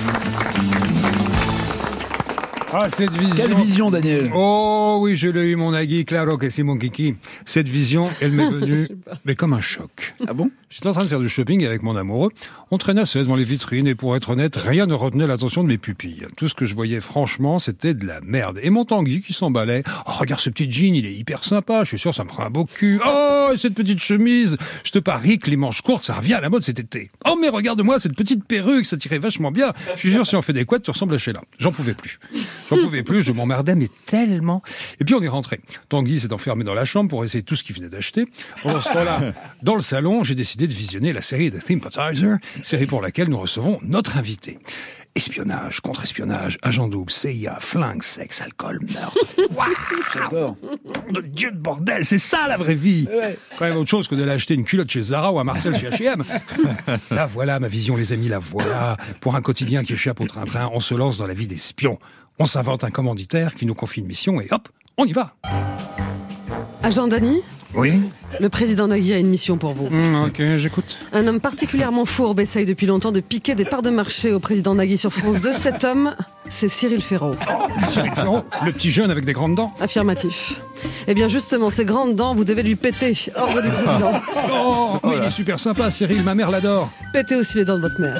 Ah, cette vision. Quelle vision, Daniel? Oh oui, je l'ai eu, mon Nagui, claro que c'est mon kiki. Cette vision, elle m'est venue, mais comme un choc. Ah bon? J'étais en train de faire du shopping avec mon amoureux. On traînait assez devant les vitrines et pour être honnête, rien ne retenait l'attention de mes pupilles. Tout ce que je voyais franchement, c'était de la merde. Et mon Tanguy qui s'emballait. Oh, regarde ce petit jean, il est hyper sympa. Je suis sûr, ça me fera un beau cul. Oh, et cette petite chemise. Je te parie que les manches courtes, ça revient à la mode cet été. Oh, mais regarde-moi cette petite perruque, ça tirait vachement bien. Je suis sûr, si on fait des couettes, tu ressembles à Sheila. J'en pouvais plus. J'en pouvais plus, je m'emmerdais, mais tellement. Et puis on est rentré. Tanguy s'est enfermé dans la chambre pour essayer tout ce qu'il venait d'acheter. Pendant ce temps-là, dans le salon, j'ai décidé de visionner la série The Sympathizer, série pour laquelle nous recevons notre invité. Espionnage, contre-espionnage, agent double, C I A, flingue, sexe, alcool, meurtre. Waouh, j'adore. De Dieu de bordel, c'est ça la vraie vie. Ouais. Quand même autre chose que d'aller acheter une culotte chez Zara ou à Marcel chez H et M. Là voilà ma vision les amis, la voilà. Pour un quotidien qui échappe au train-train, on se lance dans la vie d'espion. On s'invente un commanditaire qui nous confie une mission et hop, on y va. Agent Dany ? Oui. Le président Nagui a une mission pour vous. Mmh, ok, j'écoute. Un homme particulièrement fourbe essaye depuis longtemps de piquer des parts de marché au président Nagui sur France deux. Cet homme, c'est Cyril Ferraud. Oh, Cyril Ferraud, le petit jeune avec des grandes dents. Affirmatif. Eh bien justement, ces grandes dents, vous devez lui péter, ordre du président. Oh, mais il est super sympa, Cyril, ma mère l'adore. Pétez aussi les dents de votre mère.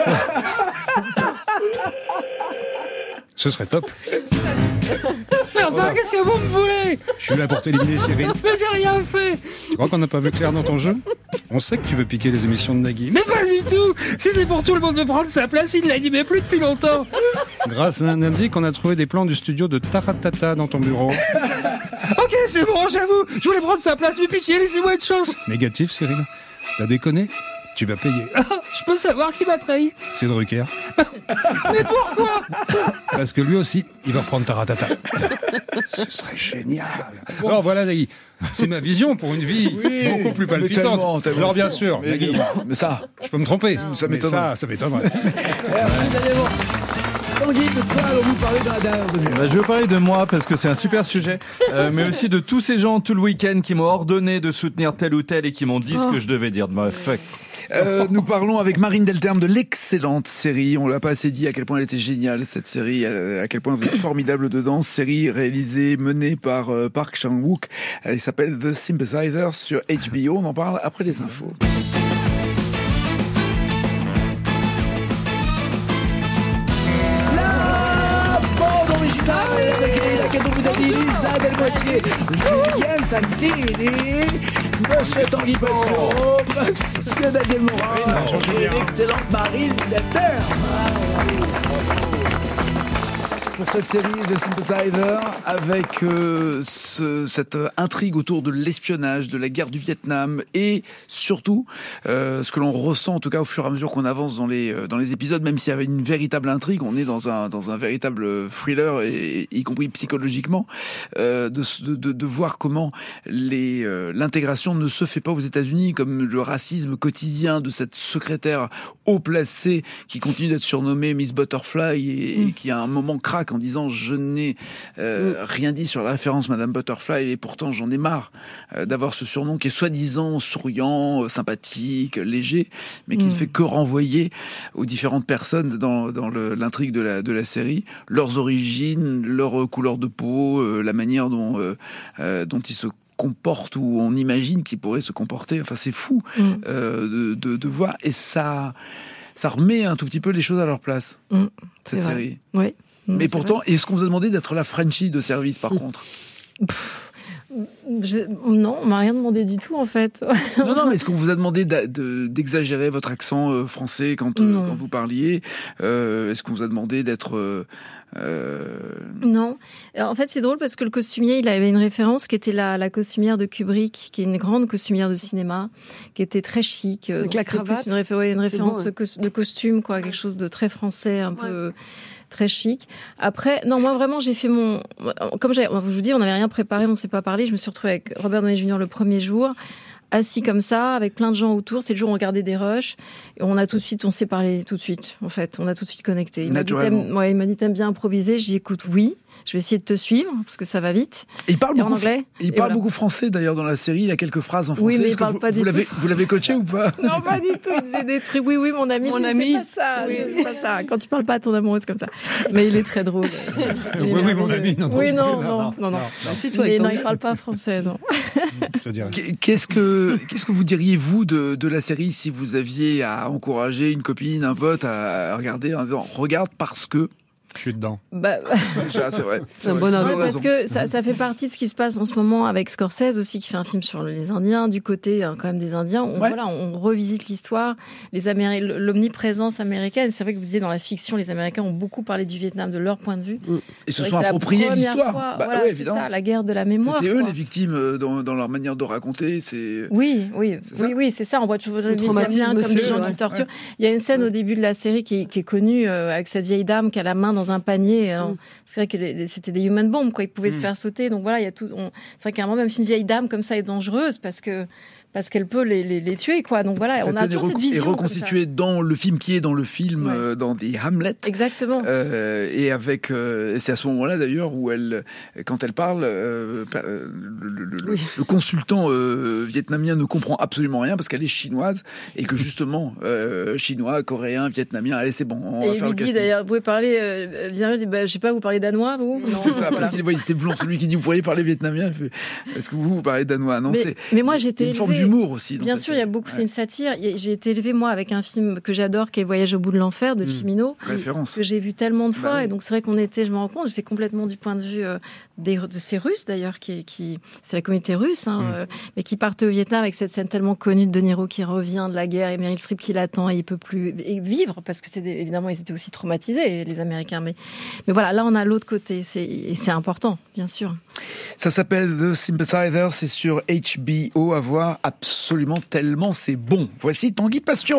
Ce serait top. Mais enfin, qu'est-ce que vous me voulez ? Je suis là pour t'éliminer, Cyril. Mais j'ai rien fait. Tu crois qu'on n'a pas vu clair dans ton jeu ? On sait que tu veux piquer les émissions de Nagui. Mais pas du tout. Si c'est pour tout le monde de prendre sa place, il ne l'animait plus depuis longtemps. Grâce à un indice, on a trouvé des plans du studio de Taratata dans ton bureau. Ok, c'est bon, j'avoue. Je voulais prendre sa place, mais pitié, laissez-moi une chance. Négatif, Cyril. T'as déconné ? Tu vas payer. Ah, je peux savoir qui m'a trahi ? C'est Drucker. Mais pourquoi ? Parce que lui aussi, il va reprendre Taratata. Ce serait génial. Bon. Alors voilà, Nagui, c'est ma vision pour une vie oui, beaucoup plus palpitante. Tellement, tellement Alors bien fort. sûr, mais, Nagui, mais ça, je peux me tromper. Ça m'étonnerait. Ça, ça m'étonnerait. Tanguy, de quoi allons-nous parler dans la dernière demi-heure ? Bah, je vais parler de moi parce que c'est un super sujet, euh, mais aussi de tous ces gens tout le week-end qui m'ont ordonné de soutenir tel ou tel et qui m'ont dit oh. ce que je devais dire. Bah, fuck. Euh, nous parlons avec Marine Delterme de l'excellente série. On l'a pas assez dit à quel point elle était géniale cette série, à quel point vous êtes formidable dedans. Série réalisée, menée par euh, Park Chan-wook. Elle s'appelle The Sympathizer sur H B O. On en parle après les infos. La bande originale avec laquelle vous avez Lisa Delmoitier, Julien Santini, Monsieur Tanguy Passion, Monsieur Daniel Morin, et l'excellente Marine Delterme. Pour cette série de Sympathizer, avec euh, ce, cette intrigue autour de l'espionnage, de la guerre du Vietnam et surtout euh, ce que l'on ressent en tout cas au fur et à mesure qu'on avance dans les dans les épisodes, même s'il y avait une véritable intrigue, on est dans un dans un véritable thriller et, y compris psychologiquement, euh, de, de de voir comment les euh, l'intégration ne se fait pas aux États-Unis, comme le racisme quotidien de cette secrétaire haut placée qui continue d'être surnommée Miss Butterfly et, mmh. et qui à un moment craque en disant je n'ai euh, mmh. rien dit sur la référence Madame Butterfly et pourtant j'en ai marre euh, d'avoir ce surnom qui est soi-disant souriant, euh, sympathique, léger, mais qui mmh. ne fait que renvoyer aux différentes personnes dans, dans le, l'intrigue de la, de la série, leurs origines, leur couleur de peau, euh, la manière dont, euh, euh, dont ils se comportent ou on imagine qu'ils pourraient se comporter. Enfin, c'est fou mmh. euh, de, de, de voir et ça, ça remet un tout petit peu les choses à leur place, mmh. cette c'est série. Oui. Mais pourtant, vrai. Est-ce qu'on vous a demandé d'être la Frenchie de service, par contre ? Pff, je, Non, on m'a rien demandé du tout, en fait. non, non, mais est-ce qu'on vous a demandé d'a, de, d'exagérer votre accent euh, français quand, euh, quand vous parliez ? euh, Est-ce qu'on vous a demandé d'être... Euh, euh... Non. Alors, en fait, c'est drôle parce que le costumier, il avait une référence qui était la, la costumière de Kubrick, qui est une grande costumière de cinéma, qui était très chic. Avec donc, la cravate. Une, réfé- ouais, une référence bon, ouais. de costume, quoi, quelque chose de très français, un ouais. peu... très chic. Après, non, moi vraiment, j'ai fait mon... Comme je vous dis, on n'avait rien préparé, on ne s'est pas parlé. Je me suis retrouvée avec Robert Downey junior le premier jour, assis comme ça, avec plein de gens autour. C'est le jour où on regardait des rushs. Et on a tout de suite, on s'est parlé tout de suite, en fait. On a tout de suite connecté. Il m'a dit, t'aimes, ouais, il m'a dit, t'aimes bien improviser? J'ai dit, écoute, oui. je vais essayer de te suivre parce que ça va vite. Et il parle et beaucoup. En anglais. Il et parle voilà. beaucoup français d'ailleurs dans la série. Il a quelques phrases en français. Oui, mais Est-ce il parle vous, pas du vous tout l'avez, vous l'avez coaché ou pas? Non, pas du tout. Il disait des trucs. Oui, oui, mon ami. Mon je ami. dis, c'est pas ça. Oui, c'est pas ça. Quand tu parles pas à ton amoureux, c'est comme ça. Mais il est très drôle. Il oui, oui, mon ami. Non, non, oui, non, non, non, non, non. non. C'est toi. Mais non, il parle pas français, non. Je te dirais. Qu'est-ce que, qu'est-ce que vous diriez, vous, de, de la série si vous aviez à encourager une copine, un pote à regarder en disant regarde parce que. Je suis dedans. Bah, Déjà, c'est vrai. C'est un vrai, bon c'est argument. ouais, parce que ça, ça fait partie de ce qui se passe en ce moment avec Scorsese aussi, qui fait un film sur les Indiens, du côté hein, quand même des Indiens. On, ouais. voilà, on revisite l'histoire, les Améri- l'omniprésence américaine. C'est vrai que vous disiez dans la fiction, les Américains ont beaucoup parlé du Vietnam, de leur point de vue. Ils se C'est sont vrai que appropriés c'est la première l'histoire. fois, Bah, voilà, ouais, c'est évidemment. ça, la guerre de la mémoire. C'était eux quoi. les victimes dans, dans leur manière de raconter. C'est... Oui, oui, C'est ça oui, oui, c'est ça. On voit toujours les traumatisme Indiens comme aussi, des gens ouais. qui torturent. Il y a une scène au début de la série qui, qui est connue euh, avec cette vieille dame qui a la main dans un panier. Alors, Mm. c'est vrai que les- les- c'était des human bombs, quoi. Ils pouvaient Mm. se faire sauter. Donc voilà, il y a tout. on- C'est vrai qu'à un moment, même si une vieille dame comme ça est dangereuse parce que parce qu'elle peut les, les, les tuer, quoi. Donc voilà, Cette on a scène est, toujours cette reco- vision est comme reconstituée dans le film qui est dans le film, Ouais. euh, dans des Hamlet. ça. Exactement. Euh, et avec, euh, et c'est à ce moment-là d'ailleurs où elle, quand elle parle, euh, euh, le, le- le- Oui. le consultant euh, vietnamien ne comprend absolument rien parce qu'elle est chinoise et que justement euh, chinois, coréen, vietnamien, allez c'est bon, on Et va il faire lui le dit casting. d'ailleurs, vous pouvez parler, euh, viens, il dit, bah, je sais pas, vous parlez danois, vous? Non, C'est ça, voilà. parce qu'il ouais, il était blanc, celui qui dit vous pourriez parler vietnamien. Il fait, est-ce que vous, vous parlez danois? Non, Mais, c'est mais moi, j'étais il y a une forme élevée- d'humour aussi. Dans Bien cette sûr, il y a série. beaucoup, c'est Ouais. une satire. Il y a- J'ai été élevée, moi, avec un film que j'adore, qui est Voyage au bout de l'enfer, de Mm. Cimino, Référence. que j'ai vu tellement de Bah fois. oui. Et donc, c'est vrai qu'on était, je me rends compte, j'étais complètement du point de vue euh, des, de ces Russes, d'ailleurs, qui, qui, c'est la communauté russe, hein, Mm. euh, mais qui partaient au Vietnam avec cette scène tellement connue de De Niro qui revient de la guerre et Meryl Streep qui l'attend et il peut plus et vivre, parce que c'est des- évidemment, ils étaient aussi traumatisés, les Américains. Mais, mais voilà, là, on a l'autre côté. C'est, et c'est important, bien sûr. Ça s'appelle The Sympathizer, c'est sur H B O, à voir absolument tellement c'est bon. Voici Tanguy Pastureau.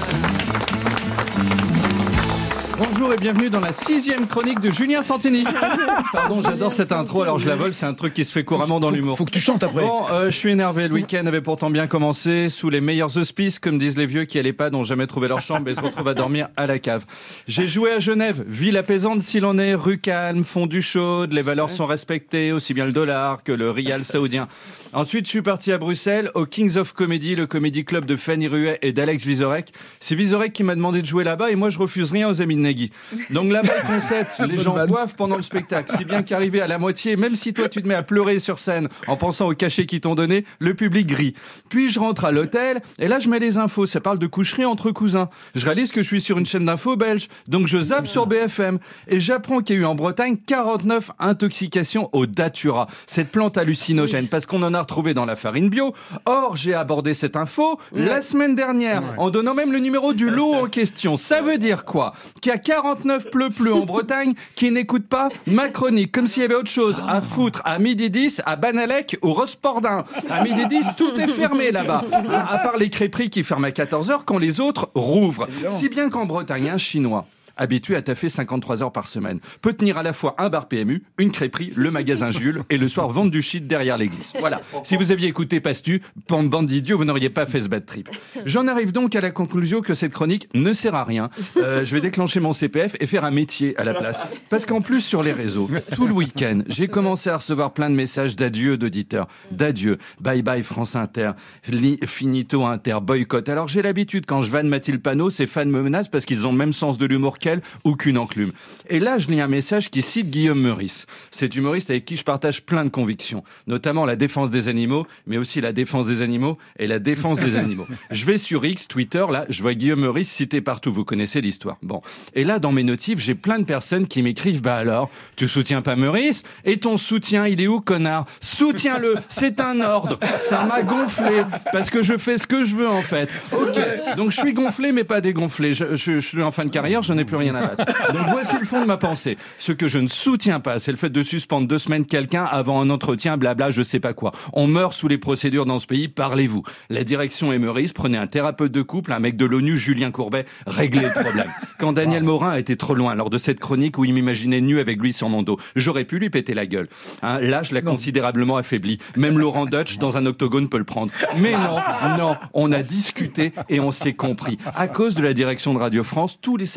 Bonjour et bienvenue dans la sixième chronique de Julien Santini. Pardon, j'adore cette intro, alors je la vole, c'est un truc qui se fait couramment dans Faut- l'humour. Faut que tu chantes après. Bon, euh, je suis énervé, le week-end avait pourtant bien commencé, sous les meilleurs auspices, comme disent les vieux qui à l'EHPAD n'ont jamais trouvé leur chambre et se retrouvent à dormir à la cave. J'ai joué à Genève, ville apaisante s'il en est, rue calme, fondue chaude, les valeurs sont respectées, aussi bien le dollar que le rial saoudien. Ensuite, je suis parti à Bruxelles, au Kings of Comedy, le comedy club de Fanny Ruet et d'Alex Vizorek. C'est Vizorek qui m'a demandé de jouer là-bas et moi je refuse rien aux amis de Nagui. Donc là-bas, le concept, les gens vanne. boivent pendant le spectacle, si bien qu'arrivé à la moitié, même si toi tu te mets à pleurer sur scène en pensant au cachet qu'ils t'ont donné, le public grille. Puis je rentre à l'hôtel et là je mets les infos, ça parle de coucherie entre cousins. Je réalise que je suis sur une chaîne d'infos belge, donc je zappe sur B F M et j'apprends qu'il y a eu en Bretagne quarante-neuf intoxications au datura, cette plante hallucinogène, parce qu'on en a retrouvé dans la farine bio. Or, j'ai abordé cette info la semaine dernière en donnant même le numéro du lot en question. Ça veut dire quoi? Qu'il y a quarante-neuf pleu-pleu en Bretagne qui n'écoutent pas ma chronique, comme s'il y avait autre chose à foutre à midi dix à Banalec ou Rospordin. À midi dix, tout est fermé là-bas, hein, à part les crêperies qui ferment à quatorze heures quand les autres rouvrent. Évidemment. Si bien qu'en Bretagne, un Chinois habitué à taffer cinquante-trois heures par semaine, peut tenir à la fois un bar P M U, une crêperie, le magasin Jules, et le soir vendre du shit derrière l'église. Voilà. Si vous aviez écouté Pastu, bande bande d'idiots, vous n'auriez pas fait ce bad trip. J'en arrive donc à la conclusion que cette chronique ne sert à rien. Euh, je vais déclencher mon C P F et faire un métier à la place. Parce qu'en plus, sur les réseaux, tout le week-end, j'ai commencé à recevoir plein de messages d'adieu d'auditeurs. D'adieu. Bye bye France Inter. Li- Finito Inter. Boycott. Alors j'ai l'habitude, quand je vanne Mathilde Panot, ces fans me menacent parce qu'ils ont le même sens de l'humour qu'elle ou qu'une enclume. Et là, je lis un message qui cite Guillaume Meurice. Cet humoriste avec qui je partage plein de convictions, notamment la défense des animaux, mais aussi la défense des animaux et la défense des animaux. Je vais sur X, Twitter, là, je vois Guillaume Meurice cité partout. Vous connaissez l'histoire. Bon. Et là, dans mes notifs, j'ai plein de personnes qui m'écrivent, bah alors, tu soutiens pas Meurice? Et ton soutien, il est où, connard? Soutiens-le. C'est un ordre. Ça m'a gonflé. Parce que je fais ce que je veux, en fait. Ok. Donc, je suis gonflé, mais pas dégonflé. Je, je, je suis en fin de carrière, je n'ai plus rien à battre. Donc, voici le fond de ma pensée. Ce que je ne soutiens pas, c'est le fait de suspendre deux semaines quelqu'un avant un entretien, blabla, je sais pas quoi. On meurt sous les procédures dans ce pays, parlez-vous. La direction est Meurice, prenez un thérapeute de couple, un mec de l'ONU, Julien Courbet, réglez le problème. Quand Daniel Morin a été trop loin lors de cette chronique où il m'imaginait nu avec lui sur mon dos, j'aurais pu lui péter la gueule. Hein, là, je l'ai considérablement affaibli. Même Laurent Dutch, dans un octogone, peut le prendre. Mais non, non, on a discuté et on s'est compris. À cause de la direction de Radio France, tous les salariés d'un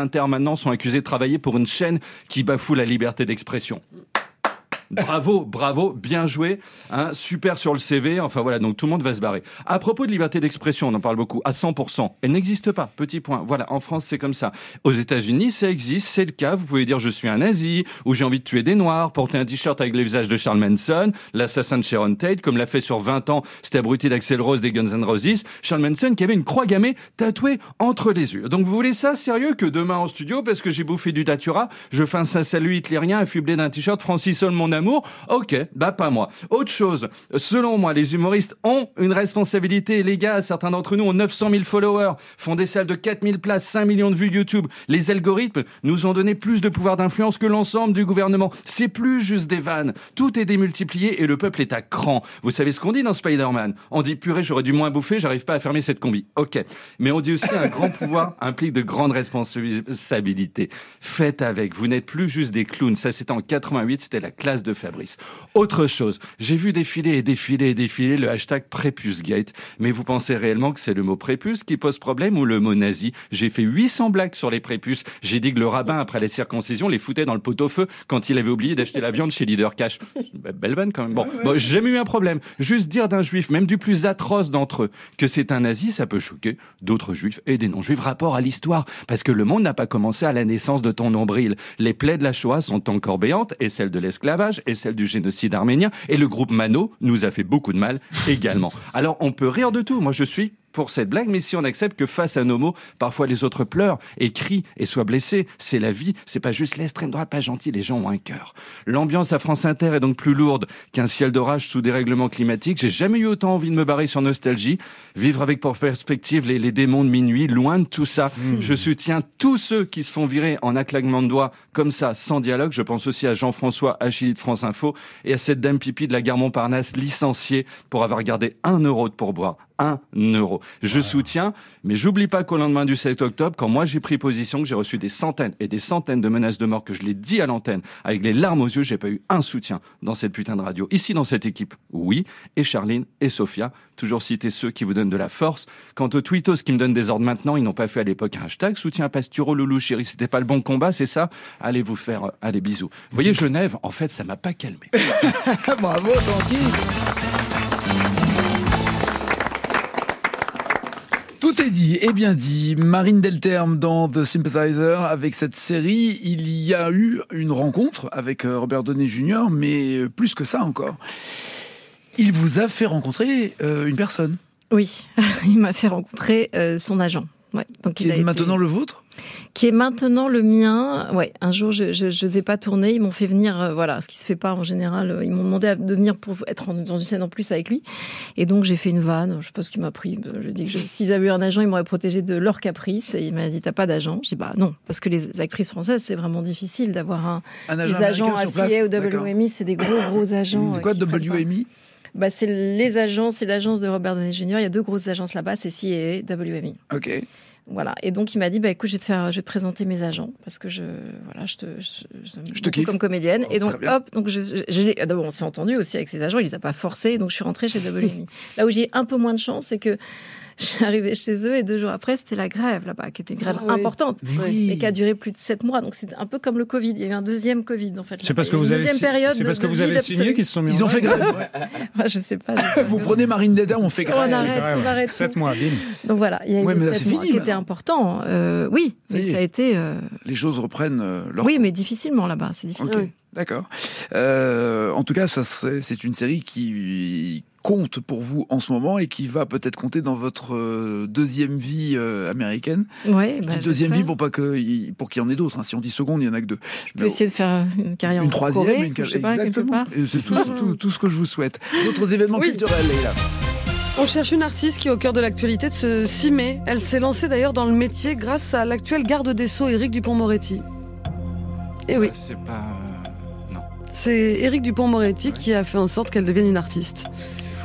d'Inter maintenant sont accusés de travailler pour une chaîne qui bafoue la liberté d'expression. Bravo, bravo, bien joué, hein, super sur le C V, enfin voilà, donc tout le monde va se barrer. À propos de liberté d'expression, on en parle beaucoup, à cent pour cent, elle n'existe pas, petit point, voilà, en France c'est comme ça. Aux États-Unis ça existe, c'est le cas, vous pouvez dire je suis un nazi, ou j'ai envie de tuer des noirs, porter un t-shirt avec le visage de Charles Manson, l'assassin de Sharon Tate, comme l'a fait sur vingt ans, cet abruti d'Axl Rose des Guns N' Roses, Charles Manson qui avait une croix gammée tatouée entre les yeux. Donc vous voulez ça sérieux que demain en studio, parce que j'ai bouffé du datura, je fais un salut hitlérien affublé d'un t-shirt Francis Sol mon amour. Ok, bah pas moi. Autre chose, selon moi, les humoristes ont une responsabilité. Les gars, certains d'entre nous ont neuf cent mille followers, font des salles de quatre mille places, cinq millions de vues YouTube. Les algorithmes nous ont donné plus de pouvoir d'influence que l'ensemble du gouvernement. C'est plus juste des vannes. Tout est démultiplié et le peuple est à cran. Vous savez ce qu'on dit dans Spider-Man? On dit purée, j'aurais dû moins bouffer, j'arrive pas à fermer cette combi. Ok. Mais on dit aussi un grand pouvoir implique de grandes responsabilités. Faites avec. Vous n'êtes plus juste des clowns. Ça, c'était en quatre-vingt-huit, c'était la classe de Fabrice. Autre chose, j'ai vu défiler et défiler et défiler le hashtag Prépusgate, mais vous pensez réellement que c'est le mot prépuce qui pose problème ou le mot nazi? J'ai fait huit cents blagues sur les prépuces. J'ai dit que le rabbin, après les circoncisions, les foutait dans le pot-au-feu quand il avait oublié d'acheter la viande chez Leader Cash. Belle vanne quand même. Bon, bon, j'ai jamais eu un problème. Juste dire d'un juif, même du plus atroce d'entre eux, que c'est un nazi, ça peut choquer d'autres juifs et des non-juifs. Rapport à l'histoire, parce que le monde n'a pas commencé à la naissance de ton nombril. Les plaies de la Shoah sont encore béantes, et celles de l'esclavage, et celles du génocide arménien, et le groupe Mano nous a fait beaucoup de mal également. Alors on peut rire de tout, moi je suis pour cette blague, mais si on accepte que face à nos mots, parfois les autres pleurent et crient et soient blessés, c'est la vie, c'est pas juste l'extrême droite, pas gentil, les gens ont un cœur. L'ambiance à France Inter est donc plus lourde qu'un ciel d'orage sous dérèglement climatique. J'ai jamais eu autant envie de me barrer sur Nostalgie, vivre avec pour perspective les, les démons de minuit, loin de tout ça. Mmh. Je soutiens tous ceux qui se font virer en un claquement de doigts, comme ça, sans dialogue. Je pense aussi à Jean-François Achilly de France Info et à cette dame pipi de la gare Montparnasse licenciée pour avoir gardé un euro de pourboire. Un euro. Je ah. soutiens, mais j'oublie pas qu'au lendemain du sept octobre, quand moi j'ai pris position, que j'ai reçu des centaines et des centaines de menaces de mort, que je l'ai dit à l'antenne, avec les larmes aux yeux, j'ai pas eu un soutien dans cette putain de radio. Ici, dans cette équipe, oui, et Charline et Sophia, toujours citer ceux qui vous donnent de la force. Quant aux tweetos qui me donnent des ordres maintenant, ils n'ont pas fait à l'époque un hashtag, soutien à Pasturo, Loulou, chérie, c'était pas le bon combat, c'est ça? Allez vous faire, euh, allez bisous. Vous voyez, Genève, en fait, ça m'a pas calmé. Bravo, Tanguy. Tout est dit et bien dit. Marine Delterme dans The Sympathizer. Avec cette série, il y a eu une rencontre avec Robert Downey junior, mais plus que ça encore. Il vous a fait rencontrer euh, une personne. Oui, il m'a fait rencontrer euh, son agent. Ouais, donc qui il est a été... maintenant le vôtre ? Qui est maintenant le mien. Ouais, un jour, je je, je vais pas tourner. Ils m'ont fait venir, euh, voilà, ce qui se fait pas en général. Ils m'ont demandé de venir pour être en, dans une scène en plus avec lui. Et donc, j'ai fait une vanne. Je sais pas ce qu'il m'a pris. Je dis que je, s'ils avaient eu un agent, ils m'auraient protégé de leur caprice. Et il m'a dit, t'as pas d'agent? J'ai dit, bah non, parce que les actrices françaises, c'est vraiment difficile d'avoir un, un agent des agents à C I A ou W M E. C'est des gros, gros agents. C'est quoi W M E? Bah, c'est les agences, c'est l'agence de Robert Downey junior Il y a deux grosses agences là-bas, c'est C I A et W M E. Ok. Voilà. Et donc il m'a dit, bah écoute, je vais te faire, je vais te présenter mes agents parce que je, voilà, je te, je, je, je te kiffe comme comédienne. Oh, et donc hop, donc je, je, je d'abord on s'est entendu aussi avec ses agents, il les a pas forcés, donc je suis rentrée chez W M E. Là où j'ai un peu moins de chance, c'est que je suis arrivée chez eux et deux jours après, c'était la grève là-bas, qui était une grève ah, importante oui. et qui a duré plus de sept mois. Donc c'est un peu comme le Covid. Il y a eu un deuxième Covid en fait. C'est parce que vous avez, c'est parce que vous avez signé qu'ils se sont mis. Ils ont fait grève. Ouais. Moi, je sais pas. Je sais vous pas. Prenez Marine Delterme, on fait grève. On arrête, on arrête. Sept mois, bim. Donc voilà, il y a eu ouais, sept mois fini, qui étaient importants. Euh, oui, ça mais ça a été. Euh... Les choses reprennent euh, leur. Oui, mais difficilement là-bas, c'est difficile. Okay. D'accord. Euh, en tout cas, ça, c'est une série qui compte pour vous en ce moment et qui va peut-être compter dans votre euh, deuxième vie euh, américaine. Ouais, bah, deuxième vie pour pas que pour qu'il y en ait d'autres. Hein. Si on dit seconde, il y en a que deux. Je peux Mais essayer de faire une carrière une en troisième, Corée, une carrière. Exactement. C'est tout, tout, tout ce que je vous souhaite. D'autres événements oui. culturels, Leïla. On cherche une artiste qui est au cœur de l'actualité de ce six mai. Elle s'est lancée d'ailleurs dans le métier grâce à l'actuel garde des Sceaux, Éric Dupond-Moretti. Et oui. C'est pas... C'est Éric Dupond-Moretti ouais. qui a fait en sorte qu'elle devienne une artiste.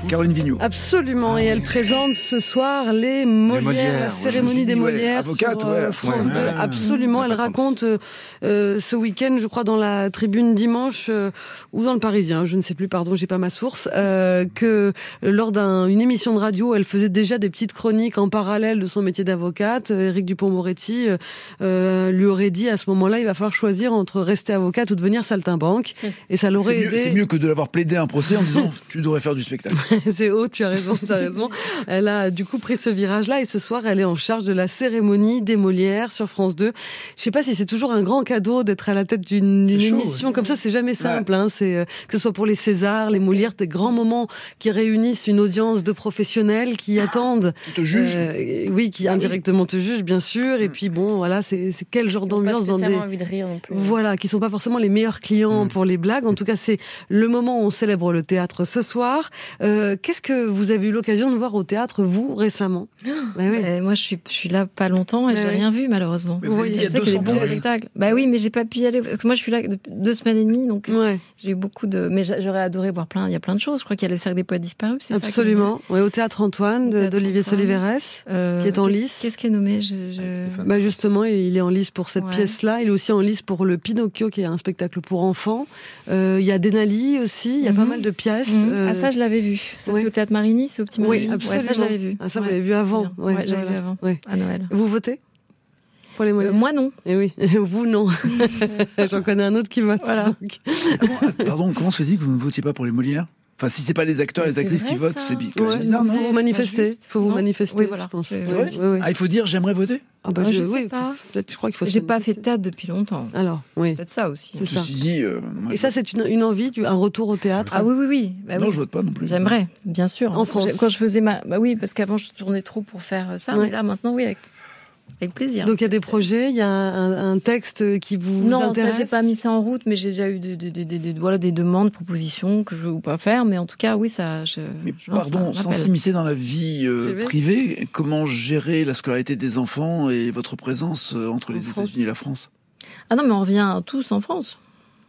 Caroline Vigneault. Absolument, ah, et elle oui. présente ce soir les Molières, Molières la cérémonie des Molières ouais, avocate, sur ouais, France ouais, deux. ouais, Absolument, elle raconte euh, ce week-end, je crois, dans la Tribune dimanche euh, ou dans le Parisien, je ne sais plus, pardon, j'ai pas ma source, euh, que lors d'une émission de radio, elle faisait déjà des petites chroniques en parallèle de son métier d'avocate. Éric Dupond-Moretti euh, lui aurait dit à ce moment-là, il va falloir choisir entre rester avocate ou devenir saltimbanque, et ça l'aurait aidé. C'est mieux que de l'avoir plaidé un procès en disant tu devrais faire du spectacle. C'est haut, tu as raison, tu as raison. Elle a du coup pris ce virage-là et ce soir, elle est en charge de la cérémonie des Molières sur France deux. Je sais pas si c'est toujours un grand cadeau d'être à la tête d'une émission ouais. comme ça, c'est jamais simple. Ouais. Hein. C'est, euh, que ce soit pour les Césars, les Molières, des grands moments qui réunissent une audience de professionnels qui attendent. Qui te jugent. Euh, oui, qui ah, indirectement oui. te jugent, bien sûr. Et puis bon, voilà, c'est, c'est quel genre d'ambiance dans des... envie de rire non plus. Voilà, qui sont pas forcément les meilleurs clients mmh. pour les blagues. En tout cas, c'est le moment où on célèbre le théâtre ce soir. Euh, qu'est-ce que vous avez eu l'occasion de voir au théâtre, vous, récemment? oh, bah oui. euh, Moi, je suis, je suis là pas longtemps et bah j'ai oui. rien vu, malheureusement. Mais vous oui, je sais qu'il y a des bons spectacles. Bah oui, mais j'ai pas pu y aller. Parce que moi, je suis là depuis deux semaines et demie, donc ouais. j'ai eu beaucoup de... Mais j'aurais adoré voir plein... Il y a plein de choses. Je crois qu'il y a le Cercle des Poètes Disparus, c'est Absolument. ça? Oui, au Théâtre Antoine, de, d'Olivier Soliveres, euh, qui est en lice. Qu'est-ce qui est nommé je, je... Bah justement, il est en lice pour cette ouais. pièce-là. Il est aussi en lice pour le Pinocchio, qui est un spectacle pour enfants. Euh, il y a Denali aussi. Il y a mm-hmm. pas mal de pièces. Mm-hmm. Euh... Ah ça, je l'avais vu. Ça oui. c'est au Théâtre Marigny, c'est au Petit Marigny. Oui, absolument. Ouais, ça, je l'avais vu. Ah, ça, ouais. vous l'avez vu avant. Ouais, ouais j'avais voilà. vu avant. Ouais. À Noël. Vous votez pour les Molières? euh, Moi, non. Et oui, vous, non. J'en connais un autre qui vote. Voilà. Donc. Comment, pardon, comment se fait-il que vous ne votiez pas pour les Molières? Enfin, si c'est pas les acteurs et les actrices vrai, qui votent, ça. c'est bizarre, ouais, non? Il faut vous manifester. Il faut vous manifester, oui, voilà. je pense. C'est vrai oui, oui. Ah, il faut dire j'aimerais voter? Ah bah je, je, je sais oui, pas. Peut-être, je crois qu'il faut. J'ai pas fait de théâtre depuis longtemps. Alors, oui. Peut-être ça aussi. C'est ça. Dit, euh, moi, et je... ça, c'est une, une envie, un retour au théâtre. Ah oui, oui, oui. Bah, non, oui. je vote pas non plus. J'aimerais, bien sûr. En France. Quand je faisais ma, bah oui, parce qu'avant je tournais trop pour faire ça, ouais. mais là maintenant, oui, avec. Avec plaisir. Donc il y a des projets, il y a un, un texte qui vous non, intéresse? Non, ça j'ai pas mis ça en route, mais j'ai déjà eu de, de, de, de, de, voilà, des demandes, propositions que je veux pas faire, mais en tout cas, oui, ça... Je, mais je pardon, sans s'immiscer dans la vie euh, privée, comment gérer la scolarité des enfants et votre présence euh, entre en les France. États-Unis et la France? Ah non, mais on revient tous en France.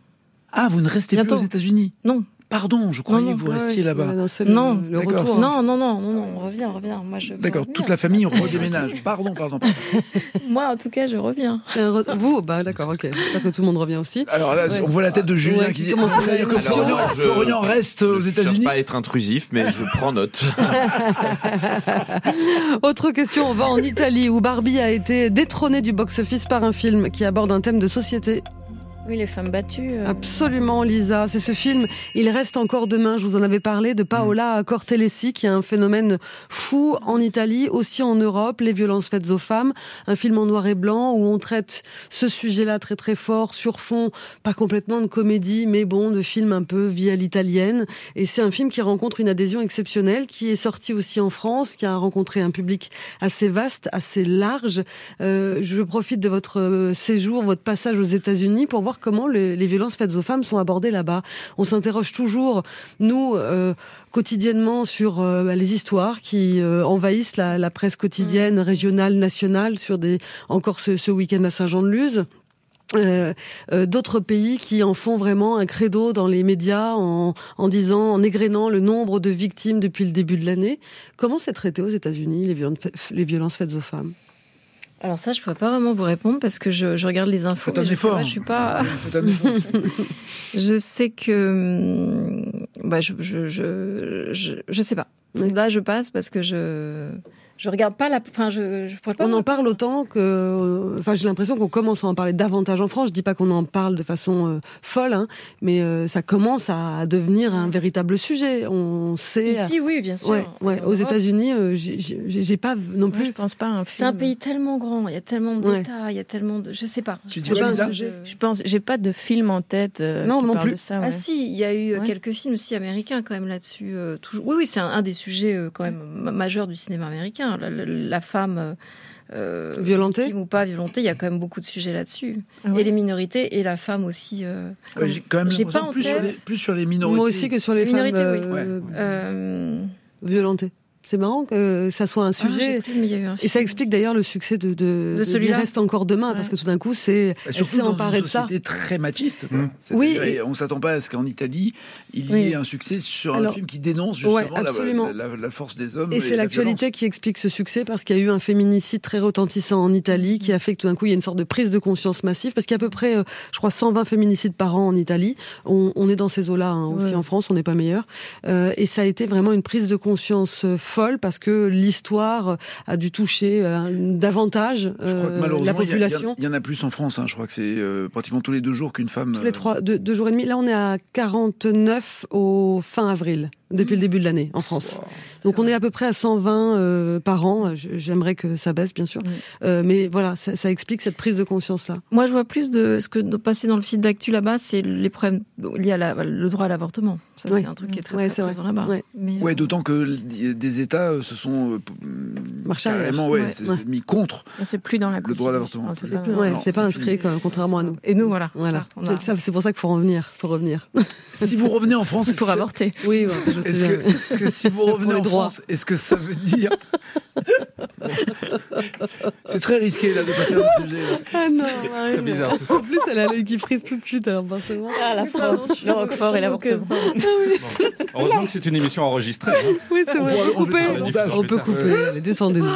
Ah, vous ne restez Bientôt. plus aux États-Unis? Non. Pardon, je croyais non, non, que vous restiez ouais, là-bas. Ouais, non, non, le, le retour. Non, non, non, non, non, on revient, on revient. Moi, je D'accord, toute la famille redéménage. Pardon, pardon, pardon. Moi, en tout cas, je reviens. C'est un re... Vous, bah d'accord, ok. J'espère que tout le monde revient aussi. Alors là, ouais. on voit la tête de Julien ouais, qui dit comment ça veut dire que Florian reste aux États-Unis. Je ne cherche pas à être intrusif, mais je prends note. Autre question, on va en Italie où Barbie a été détrônée du box-office par un film qui aborde un thème de société. Oui, les femmes battues. Euh... Absolument, Lisa. C'est ce film, Il reste encore demain, je vous en avais parlé, de Paola Cortellesi, qui est un phénomène fou en Italie, aussi en Europe, les violences faites aux femmes. Un film en noir et blanc où on traite ce sujet-là très très fort, sur fond, pas complètement de comédie, mais bon, de film un peu vie à l'italienne. Et c'est un film qui rencontre une adhésion exceptionnelle, qui est sorti aussi en France, qui a rencontré un public assez vaste, assez large. Euh, je profite de votre séjour, votre passage aux États-Unis pour voir comment les, les violences faites aux femmes sont abordées là-bas. On s'interroge toujours, nous, euh, quotidiennement, sur euh, les histoires qui euh, envahissent la, la presse quotidienne, mmh. régionale, nationale, sur des encore ce, ce week-end à Saint-Jean-de-Luz. Euh, euh, d'autres pays qui en font vraiment un credo dans les médias en, en disant, en égrénant le nombre de victimes depuis le début de l'année. Comment c'est traité aux États-Unis, les violences, les violences faites aux femmes ? Alors ça, je ne pourrais pas vraiment vous répondre parce que je, je regarde les infos. Faites un je effort. Sais pas, je suis pas. Faites un effort. Je sais que, bah, je, je, je, je, je sais pas. Là, je passe parce que je. Je regarde pas la. Enfin, je, je pourrais pas. On en parle autant que. Enfin, j'ai l'impression qu'on commence à en parler davantage en France. Je dis pas qu'on en parle de façon euh, folle, hein, mais euh, ça commence à devenir un véritable sujet. On sait. Ici, oui, bien sûr. Ouais, ouais. Aux États-Unis, euh, j'ai, j'ai, j'ai pas non plus. Ouais, je pense pas. Un C'est un pays tellement grand. Il y a tellement d'États. Ouais. Il y a tellement de. Je sais pas. Tu je dis pas un sujet. Je pense. J'ai pas de film en tête. Euh, non, qui non parle plus. De ça, ouais. Ah si, il y a eu ouais. quelques films aussi américains quand même là-dessus. Euh, toujours. Oui, oui, c'est un, un des sujets euh, quand même majeurs du cinéma américain. La, la, la femme euh, violentée ou pas violentée, il y a quand même beaucoup de sujets là-dessus. Ah ouais. Et les minorités et la femme aussi. Euh, ouais, j'ai quand même j'ai pas en plus, tête. sur les, plus sur les minorités. Moi aussi que sur les, les femmes minorités, euh, oui. euh, euh, violentées. C'est marrant que ça soit un sujet. Ah, plus, mais il y a eu un et ça explique d'ailleurs le succès de, de, de, de celui-là. Il reste encore demain, ouais. parce que tout d'un coup, c'est, bah, elle s'est emparée de ça. Surtout dans une société très machiste. Quoi. Mmh. Oui. Et on s'attend pas à ce qu'en Italie, il y oui. ait un succès sur Alors, un film qui dénonce justement ouais, absolument. La, la, la force des hommes. Et, et c'est l'actualité qui explique ce succès, parce qu'il y a eu un féminicide très retentissant en Italie, qui a fait que tout d'un coup, il y a une sorte de prise de conscience massive, parce qu'il y a à peu près, je crois, cent vingt féminicides par an en Italie. On, on est dans ces eaux-là hein, aussi ouais. en France, on n'est pas meilleur. Euh, et ça a été vraiment une prise de conscience folle, parce que l'histoire a dû toucher euh, davantage euh, la population. Il y, y, y en a plus en France, hein. Je crois que c'est euh, pratiquement tous les deux jours qu'une femme... Tous les trois, deux, deux jours et demi. Là, on est à quarante-neuf au fin avril, depuis mmh. le début de l'année, en France. Wow. Donc on est à peu près à cent vingt euh, par an. J'aimerais que ça baisse, bien sûr. Mmh. Euh, mais voilà, ça, ça explique cette prise de conscience-là. Moi, je vois plus de ce que de passer dans le fil d'actu là-bas, c'est les problèmes liés à la, le droit à l'avortement. Ça, oui. c'est un truc qui est très, ouais, très présent là-bas. Ouais, mais, ouais euh... d'autant que des États se sont euh, carrément ouais, ouais, c'est, ouais. mis contre c'est plus dans la le droit d'avortement. C'est pas, ouais, c'est pas inscrit, comme, contrairement à nous. Et nous, voilà. voilà. Ça, a... ça, c'est pour ça qu'il faut revenir. Faut revenir. Si vous revenez en France, pour avorter. Oui, ouais, je sais est-ce, que, est-ce que si vous revenez en droits. France, est-ce que ça veut dire c'est très risqué là de passer à un sujet. Là. Ah non, c'est bizarre tout ça. En plus, elle a l'œil qui frise tout de suite, alors forcément. Ah la France, le Roquefort et l'avortement. Ah, oui. Bon. Heureusement que c'est une émission enregistrée. Hein. Oui, c'est vrai. On, on peut couper. On, on peut couper. Euh... Allez, descendez-nous.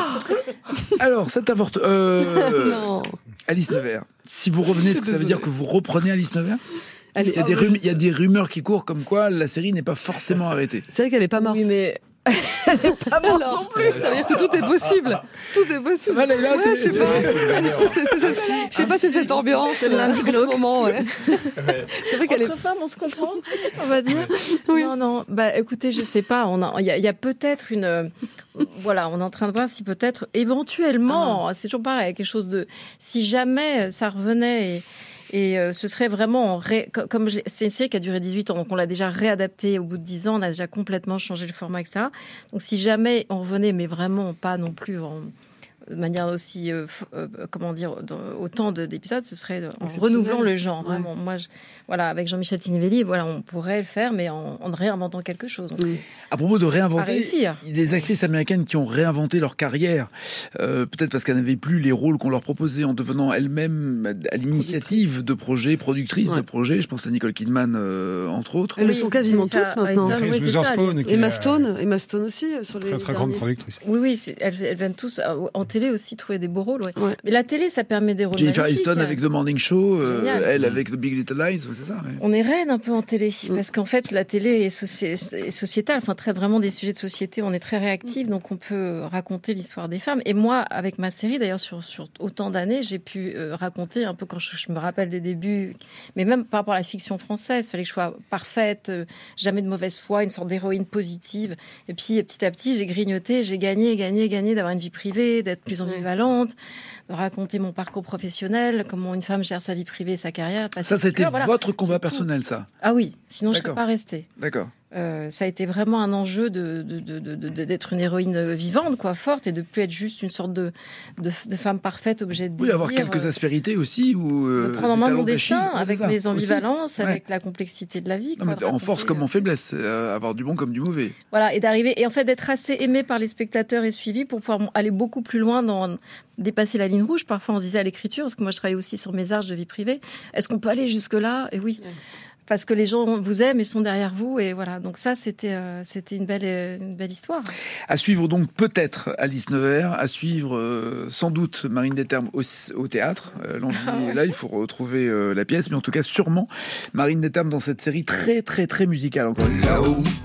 Alors, cet avortement. Euh... non. Alice Nevers. Si vous revenez, est-ce que ça veut dire que vous reprenez Alice Nevers? Allez, il, y a des rum- il y a des rumeurs qui courent comme quoi la série n'est pas forcément arrêtée. C'est vrai qu'elle n'est pas morte. Oui, mais... Elle n'est pas morte non plus. Ça veut dire que tout est possible. Tout est possible. Là, là, ouais, je sais pas. c'est, c'est cette, je sais pas si c'est cette ambiance c'est euh, en ce moment. Ouais. C'est vrai qu'elle est... Entre femmes, on se comprend, on va dire. Oui. Non, non. Bah, écoutez, je sais pas. On a, il y a, y a peut-être une... Euh, voilà, on est en train de voir si peut-être, éventuellement, ah. c'est toujours pareil, quelque chose de... Si jamais ça revenait... Et, Et euh, ce serait vraiment, ré... comme je... c'est une série qui a duré dix-huit ans, donc on l'a déjà réadapté au bout de dix ans, on a déjà complètement changé le format, et cetera. Donc si jamais on revenait, mais vraiment pas non plus en... de manière aussi, euh, euh, comment dire, dans, autant de, d'épisodes, ce serait en renouvelant le genre. Vraiment, ouais. Moi, je, voilà, avec Jean-Michel Tinivelli, voilà, on pourrait le faire, mais en, en réinventant quelque chose. Donc oui. À propos de réinventer, des actrices américaines qui ont réinventé leur carrière, euh, peut-être parce qu'elles n'avaient plus les rôles qu'on leur proposait, en devenant elles-mêmes à l'initiative de projets, productrices ouais. de projets. Je pense à Nicole Kidman, euh, entre autres. Elles oui, le sont quasiment toutes maintenant. Oui, oui, ça, Emma Stone, Emma Stone aussi sur les très très grande productrice. Oui, oui, c'est, elles, elles viennent tous en télé aussi trouver des beaux rôles. Ouais. Ouais. Mais la télé, ça permet des rôles. Jennifer Aniston avec The Morning Show, euh, elle avec The Big Little Lies, c'est ça. Ouais. On est reine un peu en télé mm. parce qu'en fait, la télé est, soci- est sociétale, enfin traite vraiment des sujets de société. On est très réactif, donc on peut raconter l'histoire des femmes. Et moi, avec ma série, d'ailleurs, sur, sur autant d'années, j'ai pu euh, raconter un peu quand je, je me rappelle des débuts, mais même par rapport à la fiction française, il fallait que je sois parfaite, euh, jamais de mauvaise foi, une sorte d'héroïne positive. Et puis petit à petit, j'ai grignoté, j'ai gagné, gagné, gagné d'avoir une vie privée, d'être plus ambivalente, de raconter mon parcours professionnel, comment une femme gère sa vie privée et sa carrière. Ça, c'était voilà. votre combat personnel, ça? Ah oui, sinon D'accord. je ne serais pas restée. D'accord. Euh, ça a été vraiment un enjeu de, de, de, de, de, d'être une héroïne vivante, quoi, forte, et de plus être juste une sorte de, de, de femme parfaite, objet de oui, désir. Oui, avoir quelques aspérités aussi. Ou, euh, de prendre en main mon destin, ouais, avec mes ambivalences, ouais. avec la complexité de la vie. Non, quoi, mais en force comme en faiblesse, euh, avoir du bon comme du mauvais. Voilà, et d'arriver, et en fait d'être assez aimé par les spectateurs et suivi pour pouvoir aller beaucoup plus loin dans dépasser la ligne rouge. Parfois on se disait à l'écriture, parce que moi je travaille aussi sur mes arches de vie privée, est-ce qu'on peut aller jusque-là? Et oui. Ouais. Parce que les gens vous aiment et sont derrière vous. Et voilà, donc ça, c'était, euh, c'était une, belle, une belle histoire. À suivre donc peut-être Alice Nevers, à suivre euh, sans doute Marine Desterme au, au théâtre. Euh, l'envie ah ouais. est là, il faut retrouver euh, la pièce. Mais en tout cas, sûrement Marine Desterme dans cette série très, très, très musicale, encore une fois.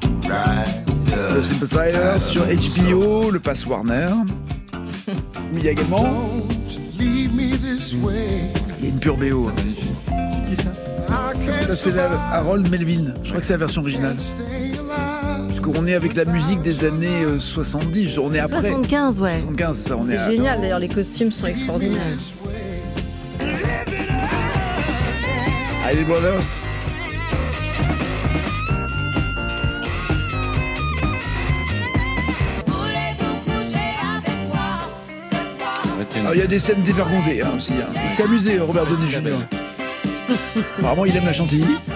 The Sympathizer sur H B O, le Pass Warner. Mais il y a également... Il y a une pure B O. Qui ça? Ça c'est la Harold Melvin, je crois que c'est la version originale. Puisqu'on est avec la musique des années soixante-dix, on est après. soixante-quinze, ouais. soixante-quinze, ça, on est. C'est génial d'ailleurs, les costumes sont extraordinaires. Allez, Brothers. Alors il y a des scènes dévergondées hein, aussi. Hein. Il s'est amusé, Robert Downey junior Apparemment, il aime la chantilly.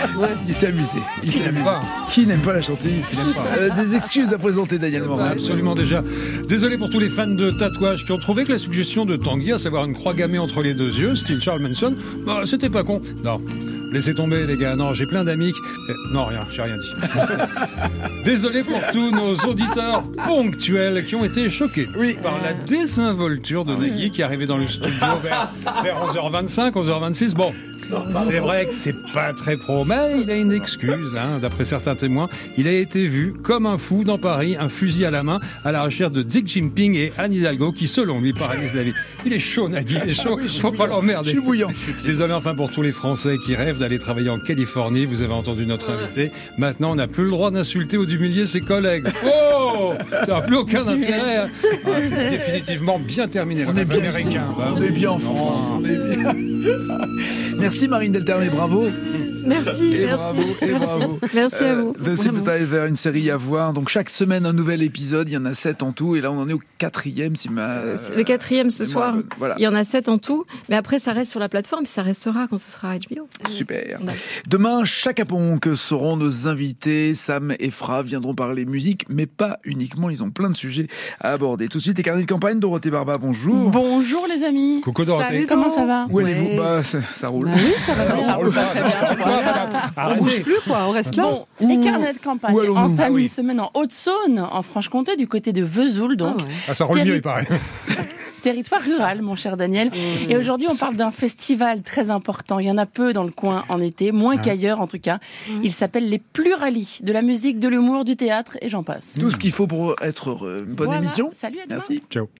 Il s'est amusé. Il s'est amusé. pas. Qui n'aime pas la chantilly? Qui n'aime pas. Euh, Des excuses à présenter, Daniel Morin. Absolument déjà. Désolé pour tous les fans de tatouage qui ont trouvé que la suggestion de Tanguy, à savoir une croix gammée entre les deux yeux, style Charles Manson, bah, c'était pas con. Non. Laissez tomber les gars, non, j'ai plein d'amis qui... eh, non, rien, j'ai rien dit. Désolé pour tous nos auditeurs ponctuels qui ont été choqués oui. par la désinvolture de Nagui qui est arrivé dans le studio vers, vers onze heures vingt-cinq, onze heures vingt-six. Bon, c'est vrai que c'est pas très pro, mais il a une excuse, hein, d'après certains témoins. Il a été vu comme un fou dans Paris, un fusil à la main, à la recherche de Xi Jinping et Anne Hidalgo, qui selon lui paralysent la vie. Il est chaud, Nagui, il est chaud, il faut pas l'emmerder. Je suis bouillant. Désolé enfin pour tous les Français qui rêvent d'aller travailler en Californie. Vous avez entendu notre invité. Maintenant, on n'a plus le droit d'insulter ou d'humilier ses collègues. Oh, ça n'a plus aucun intérêt. Hein. Ah, c'est définitivement bien terminé. On est bien américain. Bah, on est bien en France. On est bien. Merci Marine Delterme, bravo. Merci, et merci. Bravo, et merci. bravo. Merci à vous. Euh, c'est peut-être une série à voir. Donc chaque semaine un nouvel épisode. Il y en a sept en tout. Et là on en est au quatrième. Si ma, euh, le quatrième ce soir. Moi, voilà. Il y en a sept en tout. Mais après ça reste sur la plateforme. Puis ça restera quand ce sera H B O. Super. Ouais. Demain, Chaka Ponk seront nos invités. Sam et Fra viendront parler musique, mais pas uniquement. Ils ont plein de sujets à aborder. Tout de suite, les carnets de campagne. Dorothée Barba, bonjour. Bonjour les amis. Coucou Dorothée. Salut, comment ça va? Où allez-vous? Bah, ça, ça roule. Bah oui, ça va. Ça roule pas très bien. Je crois. On bouge plus, quoi, on reste là. Bon, les carnets de campagne entament ah oui. une semaine en Haute-Saône, en Franche-Comté, du côté de Vesoul, donc. Ah ouais. Ah, ça roule Terri- mieux, il paraît. Territoire rural, mon cher Daniel. Mmh. Et aujourd'hui, on parle d'un festival très important. Il y en a peu dans le coin en été, moins ah. qu'ailleurs en tout cas. Mmh. Il s'appelle les Pluralis, de la musique, de l'humour, du théâtre et j'en passe. Tout ce qu'il faut pour être heureux. Bonne voilà. émission. Salut à demain. Merci. Ciao.